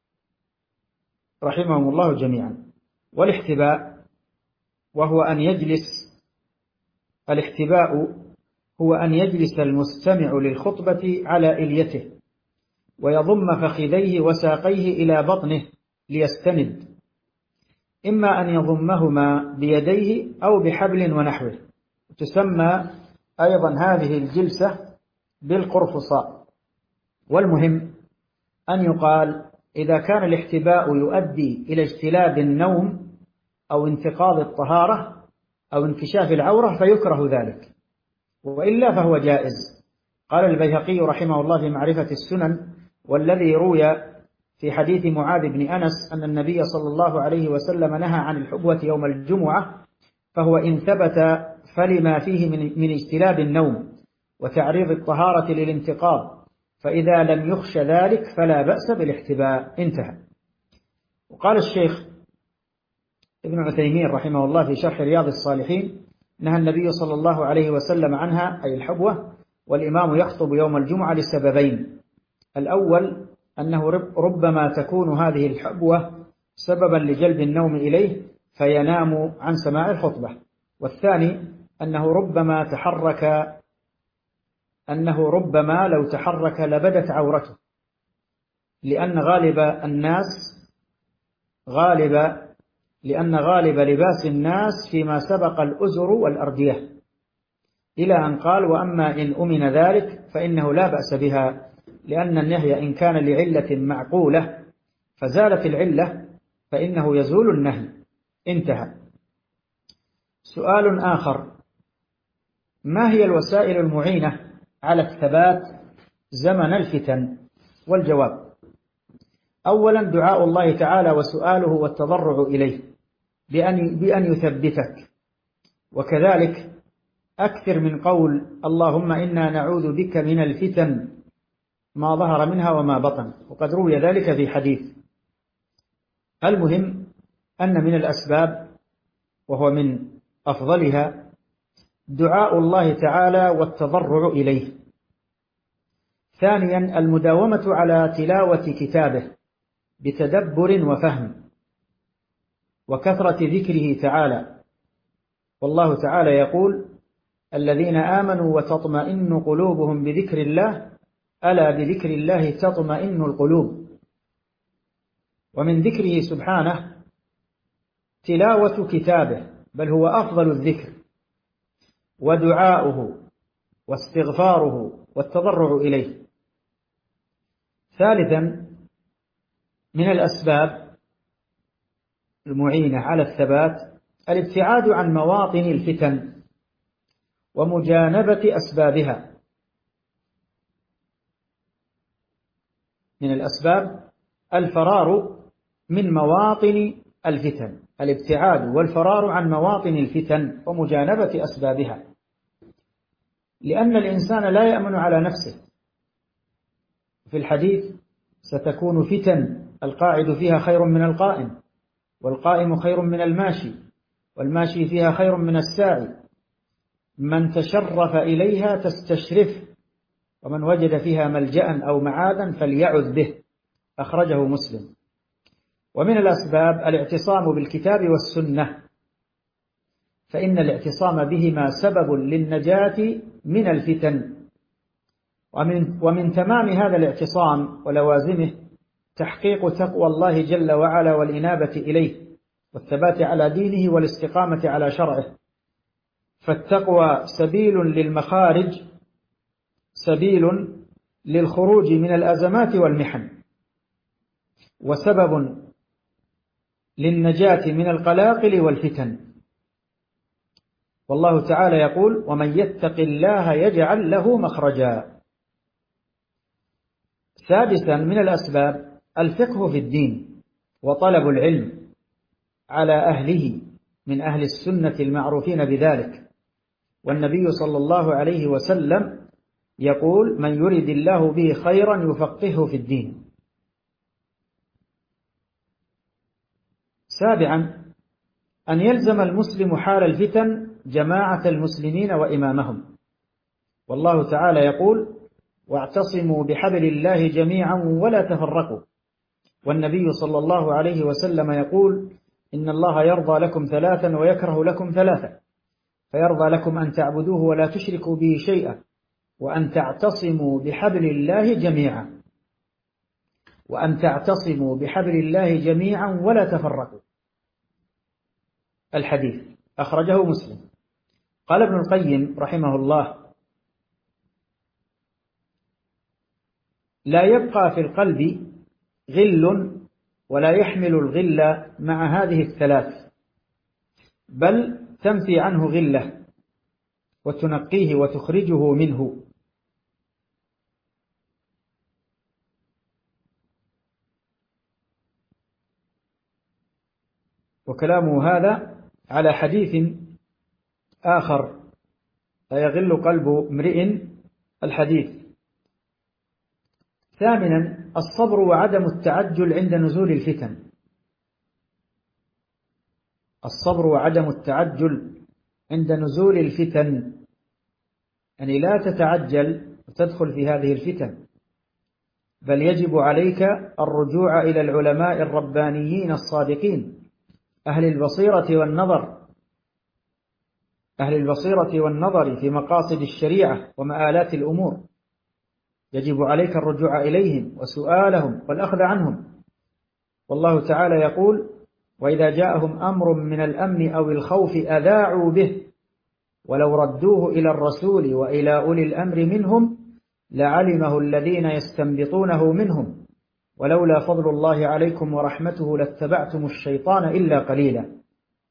رحمهم الله جميعا. والاحتباء وهو أن يجلس الاحتباء هو أن يجلس المستمع للخطبة على إليته ويضم فخذيه وساقيه إلى بطنه ليستند، إما أن يضمهما بيديه أو بحبل ونحوه. تسمى أيضا هذه الجلسة بالقرفصاء. والمهم أن يقال: إذا كان الاحتباء يؤدي إلى اجتلاب النوم أو انتقاض الطهارة أو انكشاف العورة فيكره ذلك، وإلا فهو جائز. قال البيهقي رحمه الله في معرفة السنن: والذي روي في حديث معاذ بن أنس أن النبي صلى الله عليه وسلم نهى عن الحبوة يوم الجمعة فهو إن ثبت فلما فيه من, من اجتلاب النوم وتعريض الطهارة للانتقاض، فإذا لم يخش ذلك فلا بأس بالاحتباء. انتهى. وقال الشيخ ابن عثيمين رحمه الله في شرح رياض الصالحين: نهى النبي صلى الله عليه وسلم عنها أي الحبوة والإمام يخطب يوم الجمعة لسببين: الأول أنه ربما تكون هذه الحبوة سببا لجلب النوم إليه فينام عن سماع الخطبة، والثاني أنه ربما تحرك أنه ربما لو تحرك لبدت عورته، لأن غالب الناس غالب لأن غالب لباس الناس فيما سبق الأزر والأردية، إلى أن قال: وأما إن أمن ذلك فإنه لا بأس بها، لأن النهي إن كان لعلة معقولة فزالت العلة فإنه يزول النهي. انتهى. سؤال آخر: ما هي الوسائل المعينة على الثبات زمن الفتن؟ والجواب: أولا دعاء الله تعالى وسؤاله والتضرع إليه، بأن, بأن يثبتك. وكذلك أكثر من قول اللهم إنا نعوذ بك من الفتن ما ظهر منها وما بطن، وقد روي ذلك في حديث. المهم أن من الأسباب وهو من أفضلها دعاء الله تعالى والتضرع إليه. ثانيا المداومة على تلاوة كتابه بتدبر وفهم وكثرة ذكره تعالى، والله تعالى يقول الذين آمنوا وتطمئن قلوبهم بذكر الله ألا بذكر الله تطمئن القلوب. ومن ذكره سبحانه تلاوة كتابه، بل هو أفضل الذكر، ودعاؤه واستغفاره والتضرع إليه. ثالثا من الأسباب المعينة على الثبات الابتعاد عن مواطن الفتن ومجانبة أسبابها. من الأسباب الفرار من مواطن الفتن، الابتعاد والفرار عن مواطن الفتن ومجانبة أسبابها، لأن الإنسان لا يأمن على نفسه. في الحديث ستكون فتن القاعد فيها خير من القائم، والقائم خير من الماشي، والماشي فيها خير من الساعي، من تشرف إليها تستشرف، ومن وجد فيها ملجأ أو معاذا فليعذ به، أخرجه مسلم. ومن الأسباب الاعتصام بالكتاب والسنة، فإن الاعتصام بهما سبب للنجاة من الفتن. ومن, ومن تمام هذا الاعتصام ولوازمه تحقيق تقوى الله جل وعلا والإنابة إليه والثبات على دينه والاستقامة على شرعه. فالتقوى سبيل للمخارج، سبيل للخروج من الأزمات والمحن، وسبب للنجاة من القلاقل والفتن. والله تعالى يقول ومن يتق الله يجعل له مخرجا. سادسا من الأسباب الفقه في الدين وطلب العلم على أهله من أهل السنة المعروفين بذلك. والنبي صلى الله عليه وسلم يقول من يرد الله به خيرا يفقهه في الدين. سابعا أن يلزم المسلم حال الفتن جماعة المسلمين وإمامهم، والله تعالى يقول واعتصموا بحبل الله جميعا ولا تفرقوا. والنبي صلى الله عليه وسلم يقول إن الله يرضى لكم ثلاثا ويكره لكم ثلاثا، فيرضى لكم أن تعبدوه ولا تشركوا به شيئا، وأن تعتصموا بحبل الله جميعا، وأن تعتصموا بحبل الله جميعا ولا تفرقوا. الحديث أخرجه مسلم. قال ابن القيم رحمه الله لا يبقى في القلب غل ولا يحمل الغل مع هذه الثلاث، بل تنفي عنه غله وتنقيه وتخرجه منه. وكلامه هذا على حديث آخر لا يغل قلب امرئ الحديث. ثامنا الصبر وعدم التعجل عند نزول الفتن. الصبر وعدم التعجل عند نزول الفتن، يعني لا تتعجل وتدخل في هذه الفتن، بل يجب عليك الرجوع إلى العلماء الربانيين الصادقين أهل البصيرة والنظر أهل البصيرة والنظر في مقاصد الشريعة ومآلات الأمور. يجب عليك الرجوع إليهم وسؤالهم والأخذ عنهم. والله تعالى يقول وإذا جاءهم أمر من الأمن أو الخوف أذاعوا به ولو ردوه إلى الرسول وإلى أولي الأمر منهم لعلمه الذين يستنبطونه منهم ولولا فضل الله عليكم ورحمته لاتبعتم الشيطان إلا قليلا.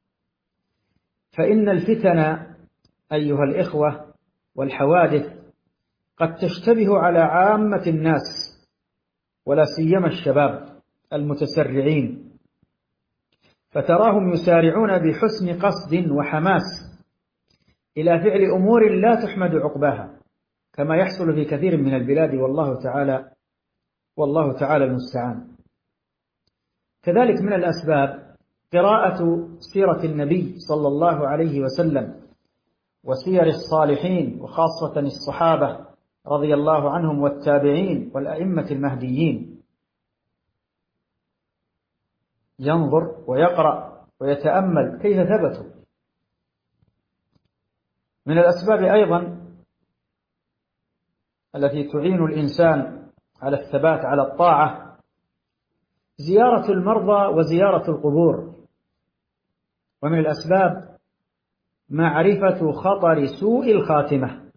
فإن الفتن أيها الإخوة والحوادث قد تشتبه على عامة الناس ولا سيما الشباب المتسرعين، فتراهم يسارعون بحسن قصد وحماس إلى فعل أمور لا تحمد عقباها، كما يحصل في كثير من البلاد، والله تعالى والله تعالى المستعان. كذلك من الأسباب قراءة سيرة النبي صلى الله عليه وسلم وسير الصالحين، وخاصة الصحابة رضي الله عنهم والتابعين والأئمة المهديين، ينظر ويقرأ ويتأمل كيف ثبتوا. من الأسباب أيضا التي تعين الإنسان على الثبات على الطاعة زيارة المرضى وزيارة القبور. ومن الأسباب معرفة خطر سوء الخاتمة،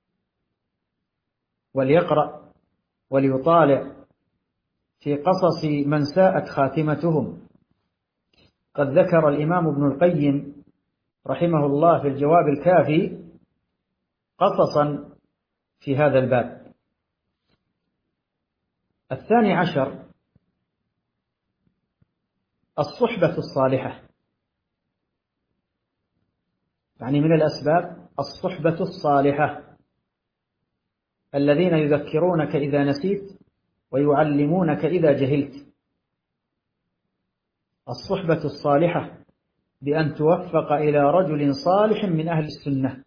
وليقرأ وليطالع في قصص من ساءت خاتمتهم. قد ذكر الإمام ابن القيم رحمه الله في الجواب الكافي قصصا في هذا الباب. الثاني عشر الصحبة الصالحة، يعني من الأسباب الصحبة الصالحة، الذين يذكرونك إذا نسيت ويعلمونك إذا جهلت. الصحبة الصالحة بأن توفق إلى رجل صالح من أهل السنة.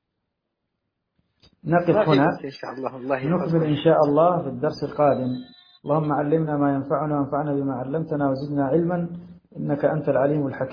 نقف هنا، إن شاء الله. الله نقبل إن شاء الله في الدرس القادم. اللهم علمنا ما ينفعنا وانفعنا بما علمتنا وزدنا علما، إنك أنت العليم الحكيم.